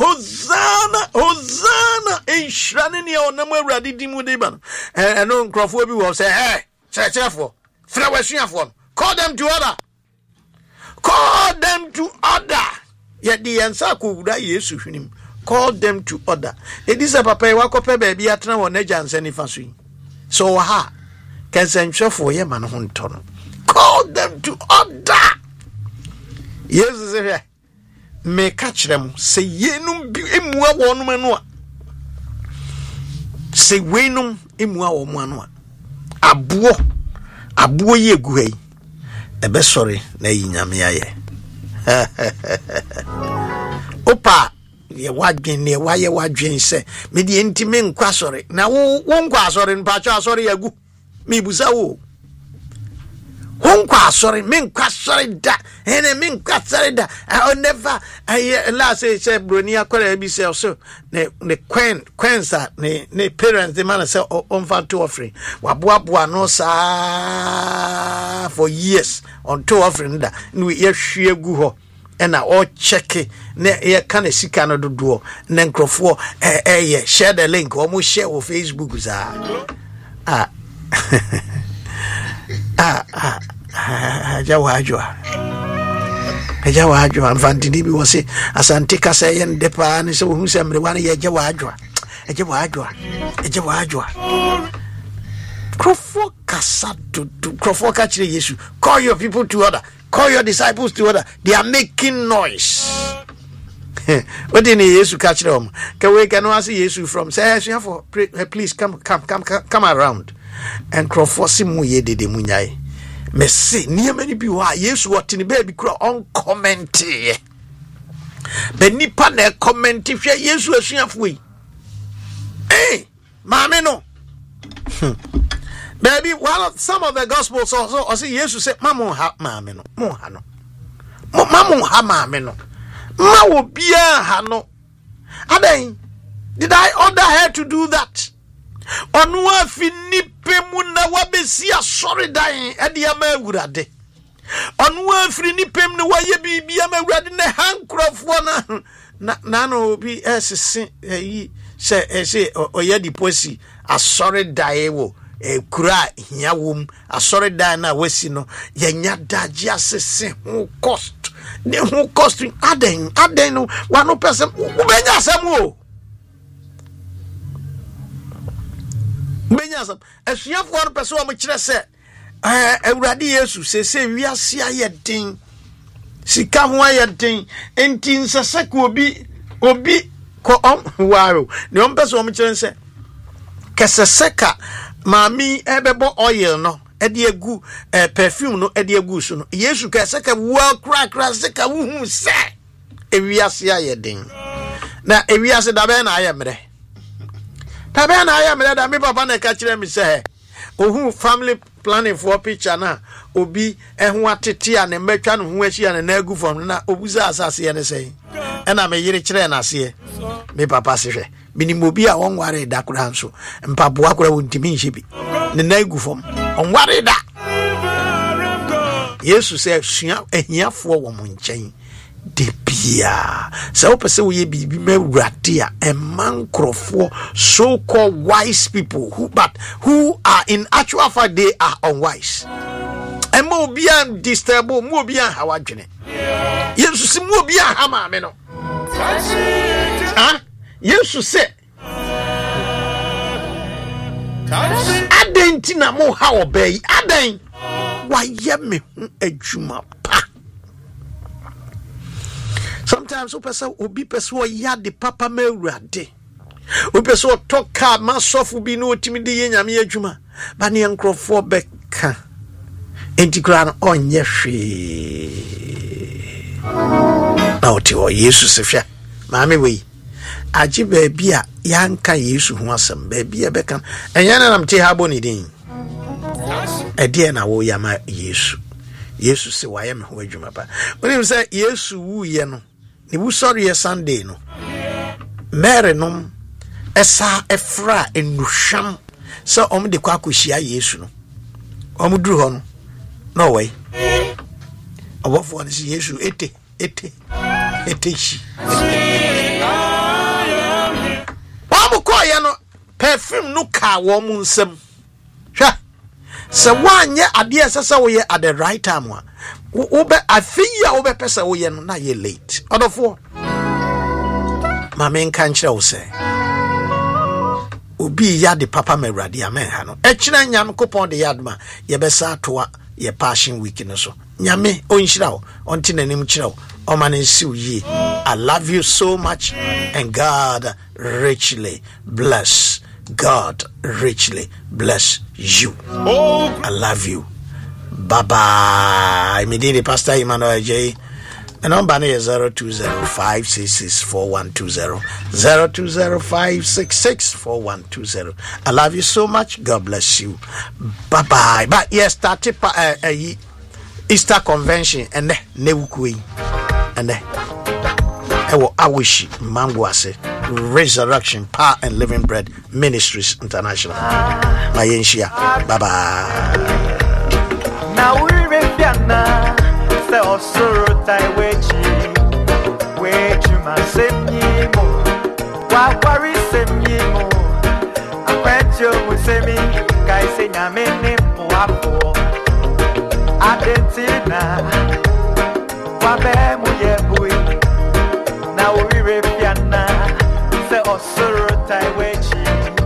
enhrane ne onam awurade dimu de ba no eno enkrofo bi wo say hey chefo fra wasuafo call them to order yet the answer could Yesu hwinim call them to order edisa papa e wakope ba bia tena won ajanse ni faso so ha kansanhwefo ye man ho nto call them to order Yesu say me catch them say yenum bi emua wonum anu a say wenum emua wo mu anu a abo ye guhei ebe sorry na yinyame aye opa ye wadwen ne waye wadwen se me de ntime nkwa sorry na wo nkwa sorry npacho sorry yagu me busa wo nkwa sorry me nkwa sorry da ene me nkwa sorry da I never la say broni akwara bi say so ne quensa ne parents the man say on fa to offering waboaboa no sa for years on to offering da we ye hwe gu ho ena o check ne ye kan sika no dodo ne nkrofo share the link o mo share on Facebook za Jawa Anfantini bi wose asante kasa ye ndepa ne se wo hu se mrewa ne ye jawa adwa Krofo kasa do krofo ka kire Yesu call your people to order call your disciples to order they are making noise what in Yesu ka kire om ka we can no see Yesu from say for please come around and krofo simu ye dede munyai me say near many people wa Yesu what in baby kro on comment be nipa na comment hwe Yesu asuafo yi mama no baby some of the gospels also see Jesus say mama ha mama no mo ha no mama ha mama no ma wo bia ha no aden did I order her to do that onwa fi nipe mu na wa asɔre dan ɛde ama awurade ɔno afiri ne pem ne wayɛ biribi ama awurade ne hankurɔfoɔ na obi ɛsese yi sɛ ɔyɛ deposi asɔre dan wo kura hia wom asɔre dan na wasi no yɛnya dagye asese ho cost ne ho cost aden no wano person ubenya asɛm o ubenya asɛm asuafoɔ no person wɔn kyerɛ sɛ awurade yesu sese wiase ayɛ den sika ho ayɛ den enti nsɛsɛ ka obi ko waro ne wɔn person wɔn kyerɛ sɛ kɛsɛsɛ ka maami ɛbɛbɔ oil no ɛde agu perfume no ɛde agu so no yesu kɛsɛ ka wa kra sɛ ka wuhu sɛ ewiase ayɛ den na ewiase da bɛ na ayɛ mrɛ da me papa na ka kyerɛ me sɛ ohu family planning for picture na obi ɛho atete a ne mɛtwa no ho ahyia ne na agu fam na obuza asase yɛ ne sɛ ɛna me yere kyerɛ na aseɛ me papa se hwɛ minimobi a wɔnware da kora nso mpaboa kora wɔntimi nhyɛ bi ne na agu fam ɔnware da yesu sɛ sua ahiafoɔ wɔ mo nkyɛn de bia sɛ wopɛ sɛ woyɛ biribi ma awurade a ɛma nkurɔfoɔ so-called wise people who are in actual fact they are unwise ɛma obi a disturb mu obi a ha wadwene yesu sɛ mu obi a ha maame no yesu sɛ adan ti na mo ha ɔbaa yi adan wayɛ me ho adwuma pa. Sometimes obi pese ya de papa ma awurade obi pese toka ma sofu bi no otimi de yenyame adwuma ba ne nkrofo beka enti kra no onye hwe na oti o yesu se hwe maame we agi ba bia yanka yesu ho asem ba bia beka enye na namte ha boni din ede na wo yama yesu se waye me ho adwuma ba onim se yesu wu ye no ni bu sorry ye Sunday no Mary nom esa efra enuhwam so de kwa akohia yesu no duru ho no way obofo ne yesu ete shi ko ye no perfume no ka wo mu nsem hwa se wanye ade esesa wo ye at the right time wa ube afia ube pesa wo ye no na ye late odofo mama nka nkyere wo se obi ya de papa mawrade amen ha no ekira nyam kopon de yadma ye besa toa ye passion week no so nyame onhyira wo onti nanim kyira wo o man nsiw yi. I love you so much and God richly bless you. I love you. Bye bye. Immediately Pastor Emmanuel J. And number is 0205664120. 0205664120. I love you so much. God bless you. Bye bye. But yes, started Easter convention and Newukui and Awishi Mangwase Resurrection Power and Living Bread Ministries International. Mayenshia. Bye bye. Now we refiana se osoro tai wechi masemyimo wa kwari semyimo akwencho musemi kai se nyame ne poapo adentina wa be mu yebui. Now we refiana se osoro tai wechi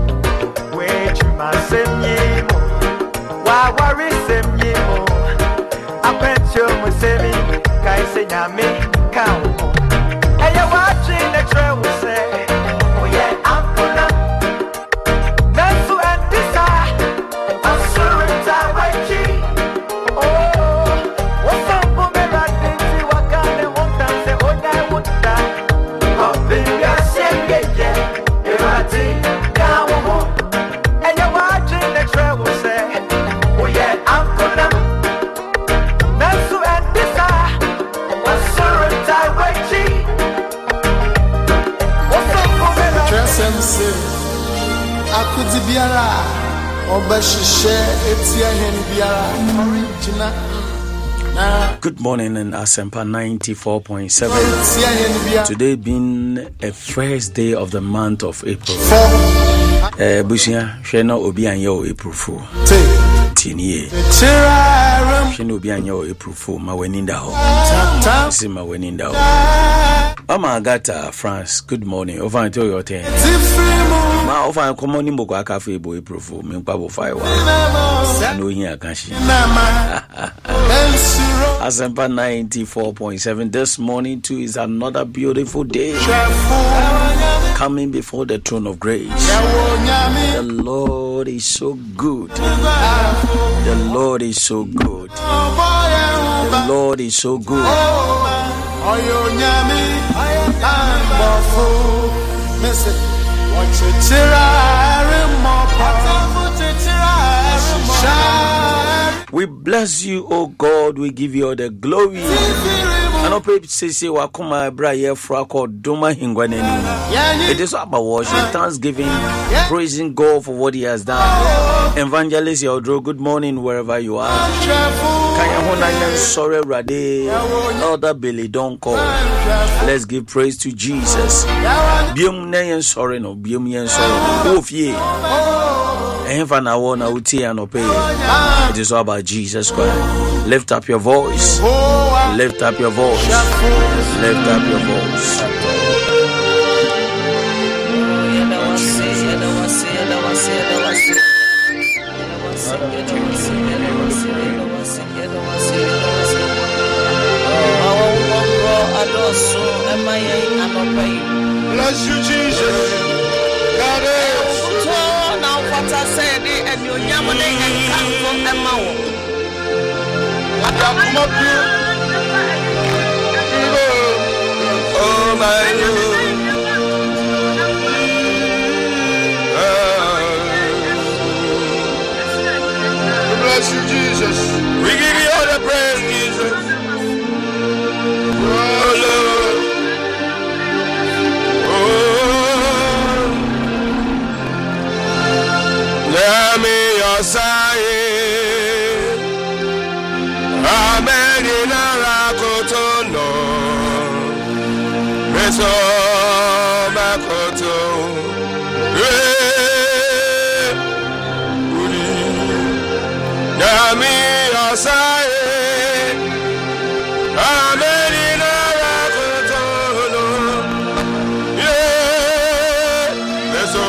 masemyimo wa kwari semyimo akwencho musemi kai se nyame kao. Aya watching the trail say, oh yeah, I'm gonna Nasu and desire I'm surrender wachi. Oh, what's up for me right into what kind of one time say oh I would die. Oh baby I say yeah if I did down home. Aya watching the trail say, oh yeah, I'm gonna Nasu and desire I'm surrender wachi. Sense, I could be a Good morning in Asempa 94.7. Today being a first day of the month of April. Bushia, Shena Obianyo April Fool. Tinie. Shena Obianyo April Fool, Maweninda Ho. Sima Weninda Ho. Mama Agata, France, good morning. Over until your turn. Ma over and come on in Boka Cafe Boy April Fool, Mimpabo Firewa. No, here, Kashi. Asempa 94.7. This morning too is another beautiful day. Coming before the throne of grace. The Lord is so good. The Lord is so good. The Lord is so good. We bless you, oh God. We give you all the glory. I know people say wakuma braye frako doma hingwaneni. It is about worship, thanksgiving, praising God for what He has done. Evangelist Yodro, good morning wherever you are. Kaya hona yen sore rade, Elder Billy don't call. Let's give praise to Jesus. Bium ne yen sore no, bium yen sore. Ofye. It is all about Jesus Christ. Lift up your voice. Lift up your voice. Lift up your voice. Bless you, Jesus. God is. What I said, and you're yamming and come from Emma. Oh, my Lord. Bless you, Jesus. We give you all the praise, Jesus. Oh, Lord. Yami yosaye ameni narakotono meso makoto uri Yami yosaye ameni narakotono meso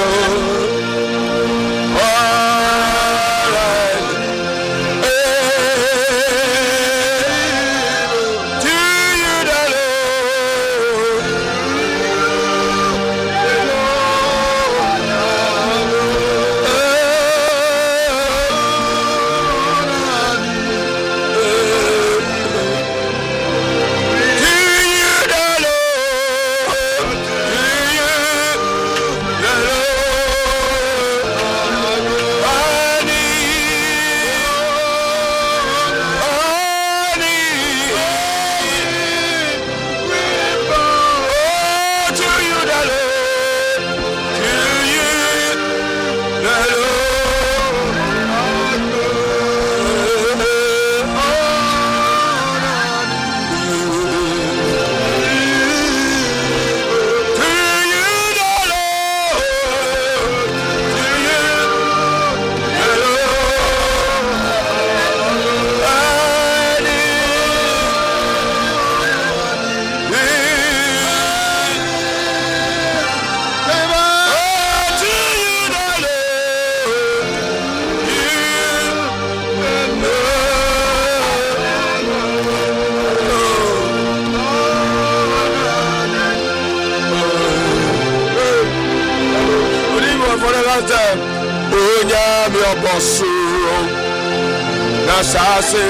Nasase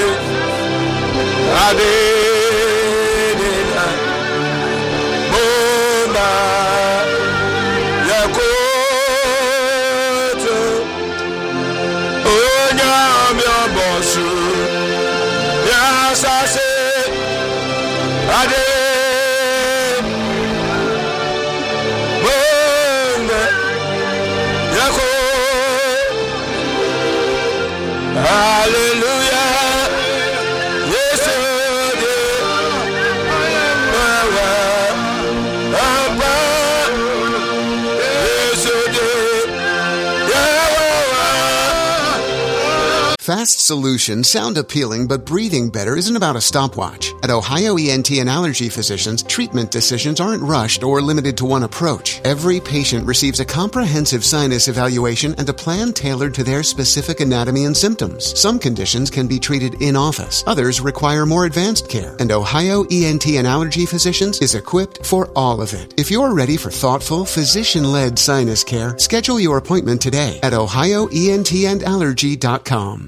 Adena Mona Yakoto Onyami Obosu Nasase Adena Mona Yakoto. Hallelujah. Yes, Fast solutions sound appealing, but breathing better isn't about a stopwatch. At Ohio ENT and Allergy Physicians, treatment decisions aren't rushed or limited to one approach. Every patient receives a comprehensive sinus evaluation and a plan tailored to their specific anatomy and symptoms. Some conditions can be treated in office. Others require more advanced care. And Ohio ENT and Allergy Physicians is equipped for all of it. If you're ready for thoughtful, physician-led sinus care, schedule your appointment today at ohioentandallergy.com.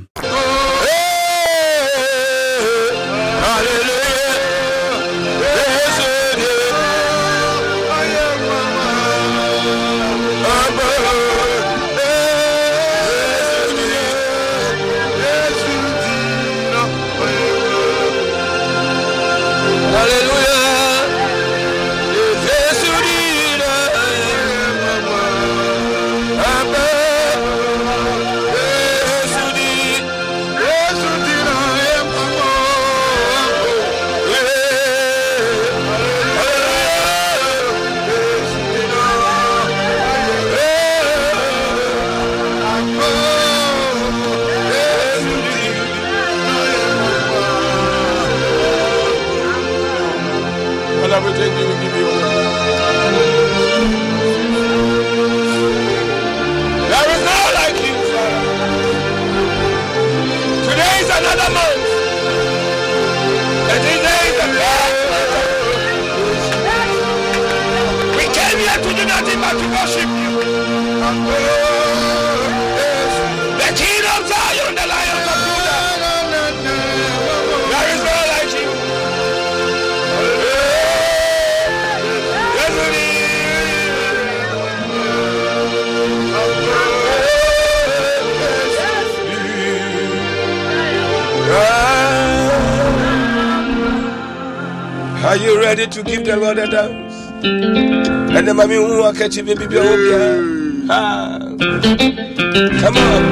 Are you ready to give the Lord a dance? And the mommy who will catch you, baby. Come on.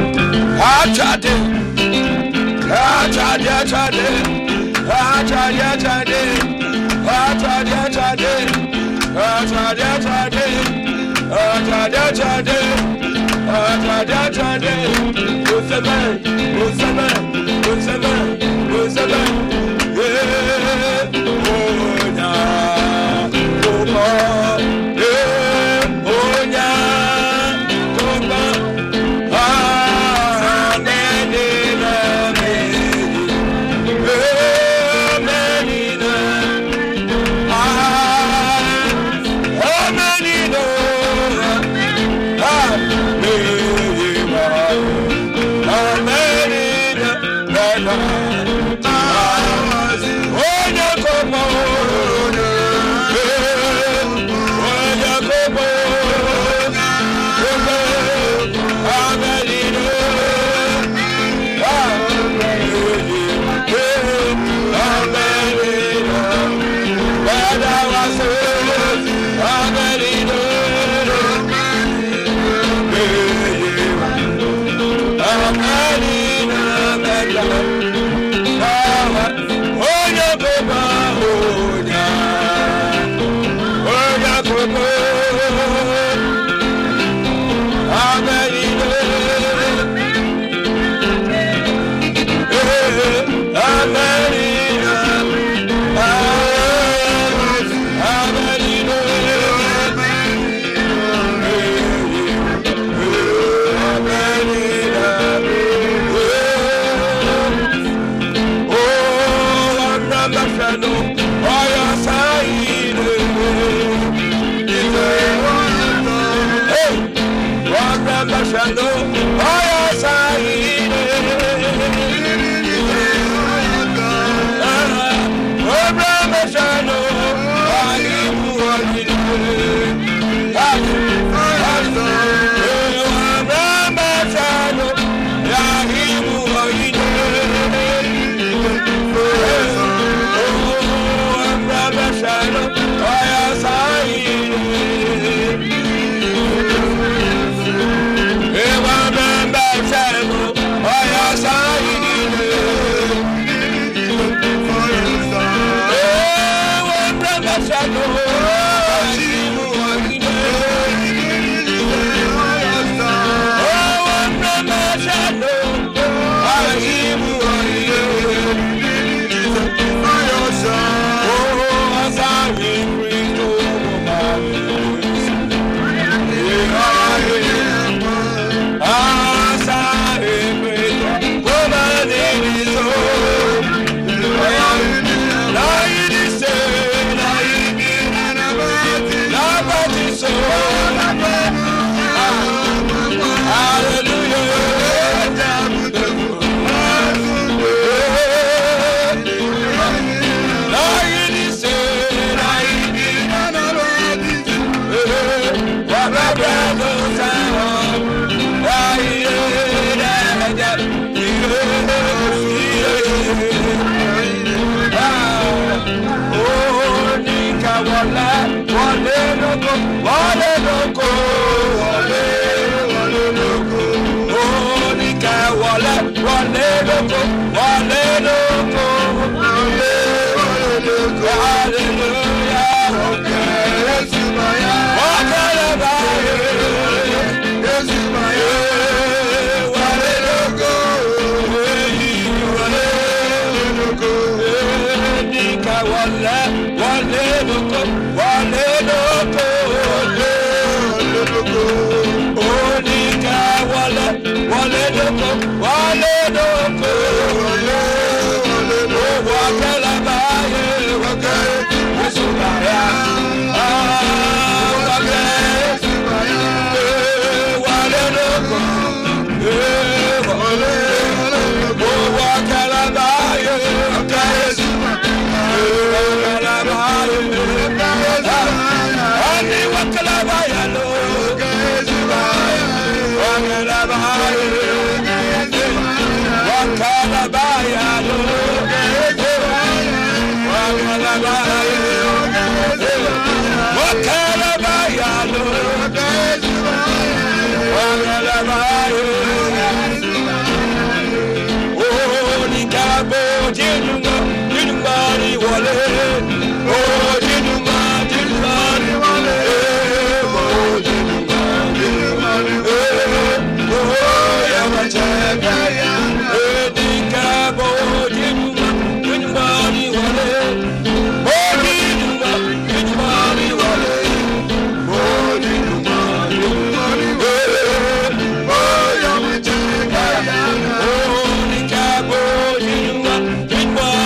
Goodbye.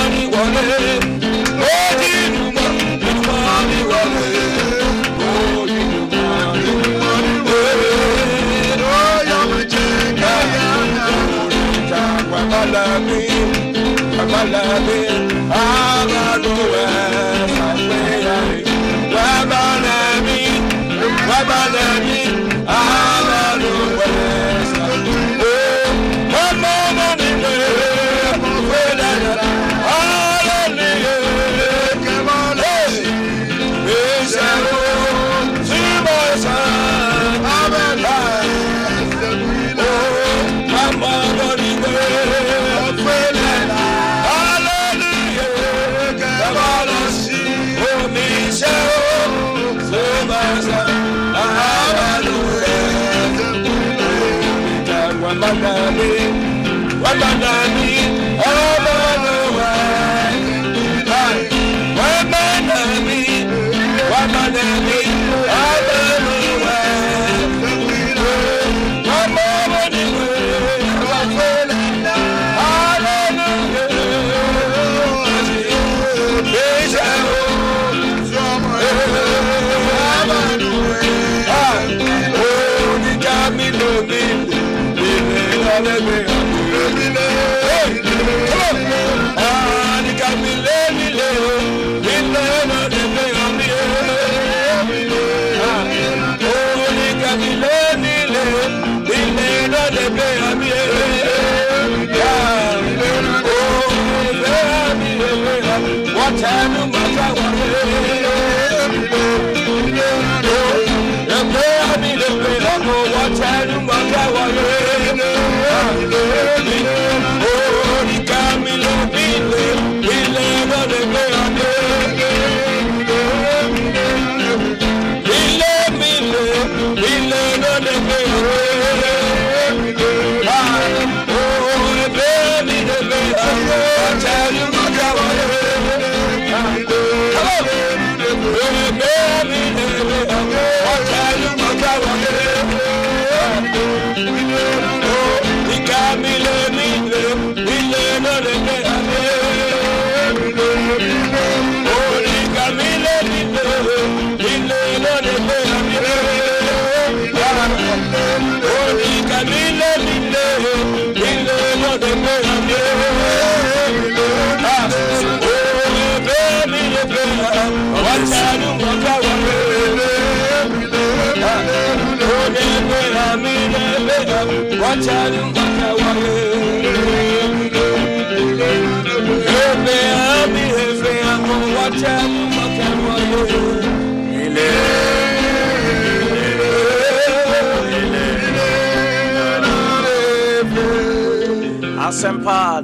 Asempa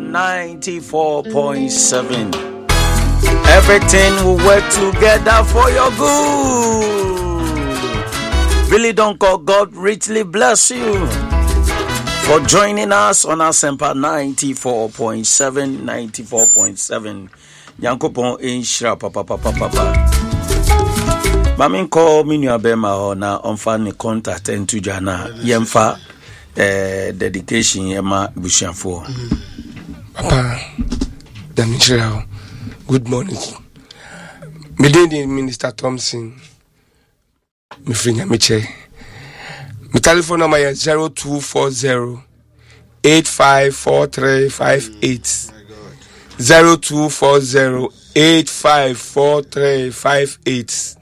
94.7. Everything will work together for your good. Billy Donko, God richly bless you for joining us on Asempa 94.7. 94.7. Yankopon Inshra papa. Mamin call me new abema na onfa ni contact into jana yemfa dedication yema bushafo. Papa Damichel, good morning. Me dey Minister Thompson. Me friend Miche. My telephone number is 0240 854358. 0240 854358.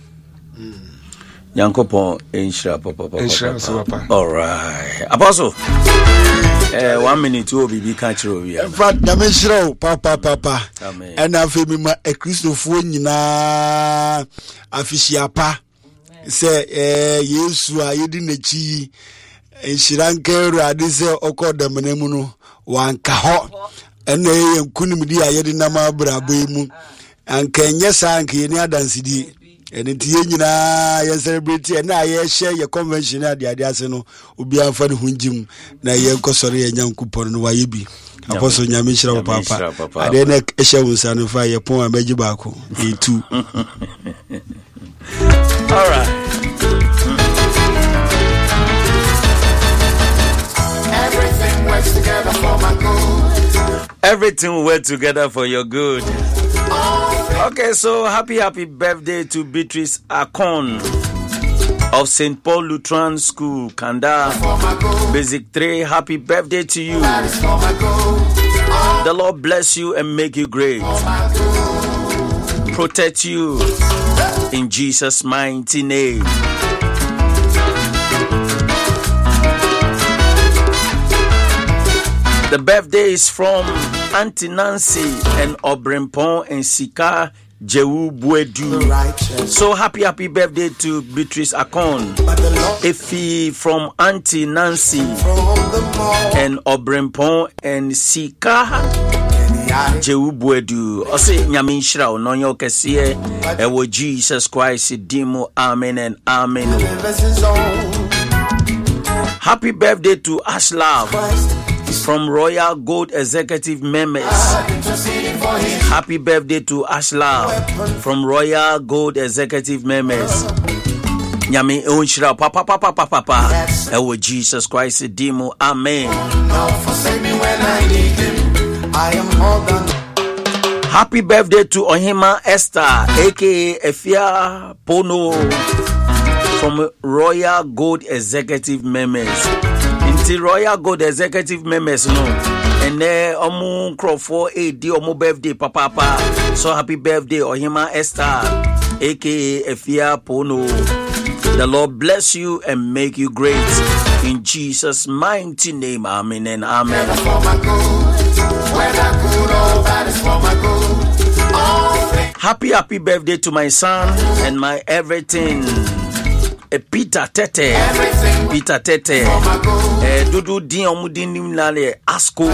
Yankopon Inshra papa. Papa. All right. Apostle. 1 minute to be catcher. In fact, Damichel, papa. Amen. And I feel me a Christopher Nina Afishiapa. Say, Yesu, I didn't chi. And Shiranke Radise Oko Damanemuno, one kaho. And they couldn't be a Yedinama Brabimu. And Kenya Sanki, any other city. And in Tiena, you celebrate, and I share your convention at the Adiasano, Ubia Fan Hunjim, Nayanko Sori and Young Coupon, Waibi. Apostle Yamishra Papa. I then a show was on fire, poor Majibako. He too. All right. Everything works together for my good. Everything works together for your good. Okay, so happy birthday to Beatrice Akon of St. Paul Lutheran School, Kanda, Basic 3. Happy birthday to you. The Lord bless you and make you great. Protect you in Jesus' mighty name. The birthday is from Auntie Nancy and Obrempon and Sika Jewu Buedu. So happy birthday to Beatrice Akon. Efi from Auntie Nancy and Obrempon and Sika Jewu Buedu. Ose nyame nhyira wo no nyo kese ewo Jesus Christ dimu. Amen and amen. Happy birthday to Ashlaf from Royal Gold Executive Members. Happy birthday to Ashla from Royal Gold Executive Members. Nyame onshira papa. Ewo Jesus Christ dimu. Amen. Happy birthday to Ohima Esther, aka Efia Pono, from Royal Gold Executive Members. The Royal Gold Executive Members, no, and there omu crofo AD omu birthday papa. So happy birthday Ohima Esther, aka Efia Pono. The Lord bless you and make you great in Jesus' mighty name. Amen and amen. Happy birthday to my son and my everything. Peter Tete. Dudu din omudin nimlale Asko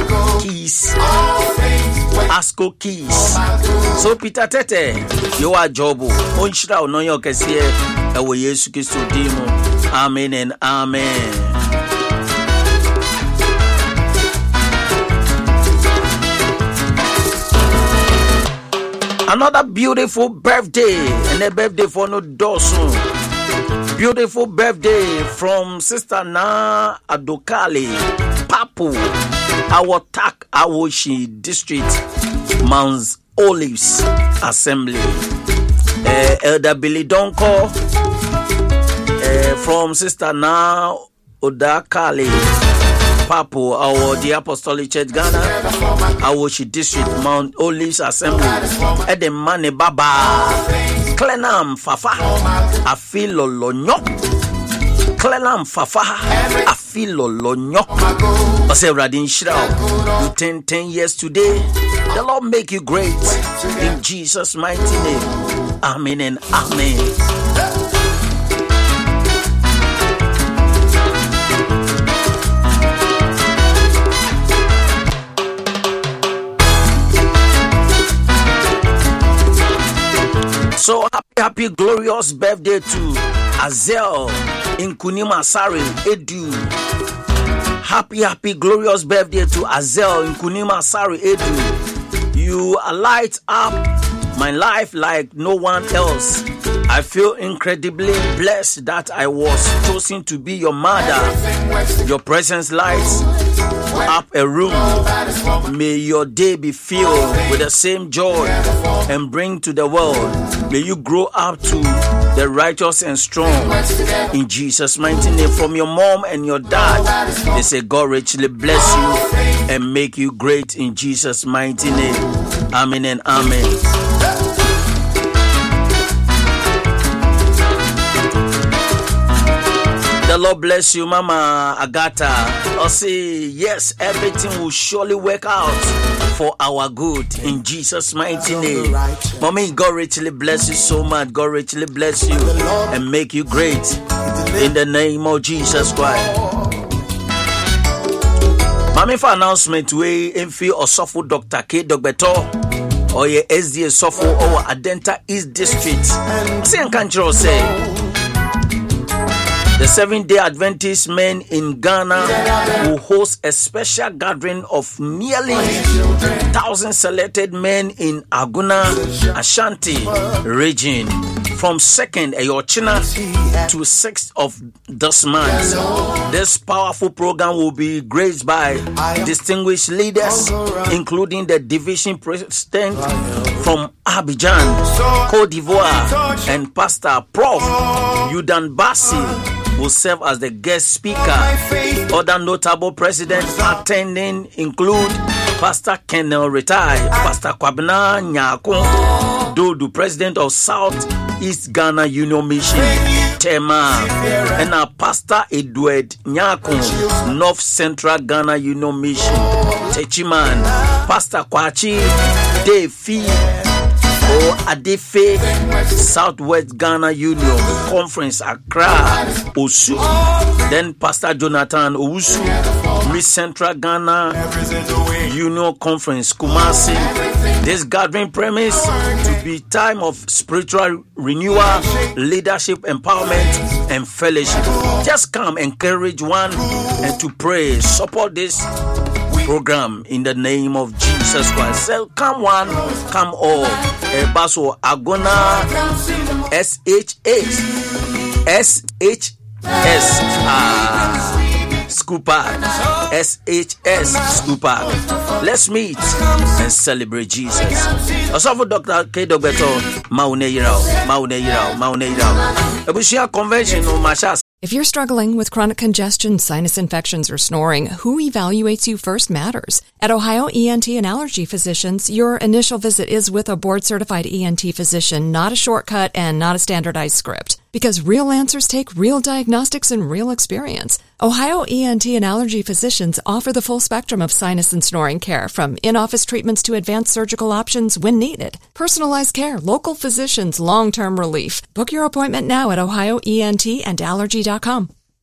Keys. So Peter Tete, you are jobu. Onshira no yo kese ewo Yesu Kristo dimu. Amen and amen. Another beautiful birthday, and a birthday for no Dawson. Beautiful birthday from Sister Na Adokale Papu, our Tak Awoshi District, Mount Olives Assembly. Elder Billy Donko from Sister Na Odakale Papu, our the Apostolic Church Ghana, Awoshi District, Mount Olives Assembly. Edemane Baba. Clenam Fafa, Afilo Lonyo. Clenam Fafa, Afilo Lonyo. Ose Radin Shroud, you 10 years today. The Lord make you great in Jesus' mighty name. Amen and amen. So happy glorious birthday to Azel in Kunima Sari Edu. Happy glorious birthday to Azel in Kunima Sari Edu. You light up my life like no one else. I feel incredibly blessed that I was chosen to be your mother. Your presence lights up a room. May your day be filled with the same joy and bring to the world. May you grow up to the righteous and strong. In Jesus' mighty name, from your mom and your dad, they say God richly bless you and make you great in Jesus' mighty name. Amen and amen. The Lord bless you, Mama Agatha. I'll say, yes, everything will surely work out for our good in Jesus' mighty name. Mommy, God richly bless you so much. God richly bless you and make you great in the name of Jesus Christ. Mommy, for announcement, we infi Osofo Dr. K. Dogbeto or ye SDA Sofo or Adenta East District. Say, can't you say? The Seventh-day Adventist men in Ghana will host a special gathering of nearly 1,000 selected men in Aguna, Ashanti region from 2nd Ayochina to 6th of this month. This powerful program will be graced by distinguished leaders, including the division president from Abidjan, Cote d'Ivoire, and Pastor Prof. Yudan Bassi will serve as the guest speaker. Other notable presidents attending include Pastor Kennel retired. Pastor Kwabena Nyako Dodo, president of South East Ghana Union Mission, Tema, and Pastor Edward Nyako, North Central Ghana Union Mission, Techiman, Pastor Kwachi Defi Adefe, Southwest Ghana Union Conference, Accra, Osu. Then Pastor Jonathan Owusu, Miss Central Ghana Union Conference, Kumasi. This gathering premise to be time of spiritual renewal, leadership, empowerment, and fellowship. Just come, encourage one, and to pray. Support this program in the name of Jesus Christ. So come one, come all. Baso Agona SHS Scooper SHS Scooper. Let's meet and celebrate Jesus. Also, Dr. K. Dobeto Maune Yirao. Ebushia Convention on Machas. If you're struggling with chronic congestion, sinus infections, or snoring, who evaluates you first matters. At Ohio ENT and Allergy Physicians, your initial visit is with a board-certified ENT physician, not a shortcut and not a standardized script. Because real answers take real diagnostics and real experience. Ohio ENT and Allergy Physicians offer the full spectrum of sinus and snoring care, from in-office treatments to advanced surgical options when needed. Personalized care, local physicians, long-term relief. Book your appointment now at ohioentallergy.com.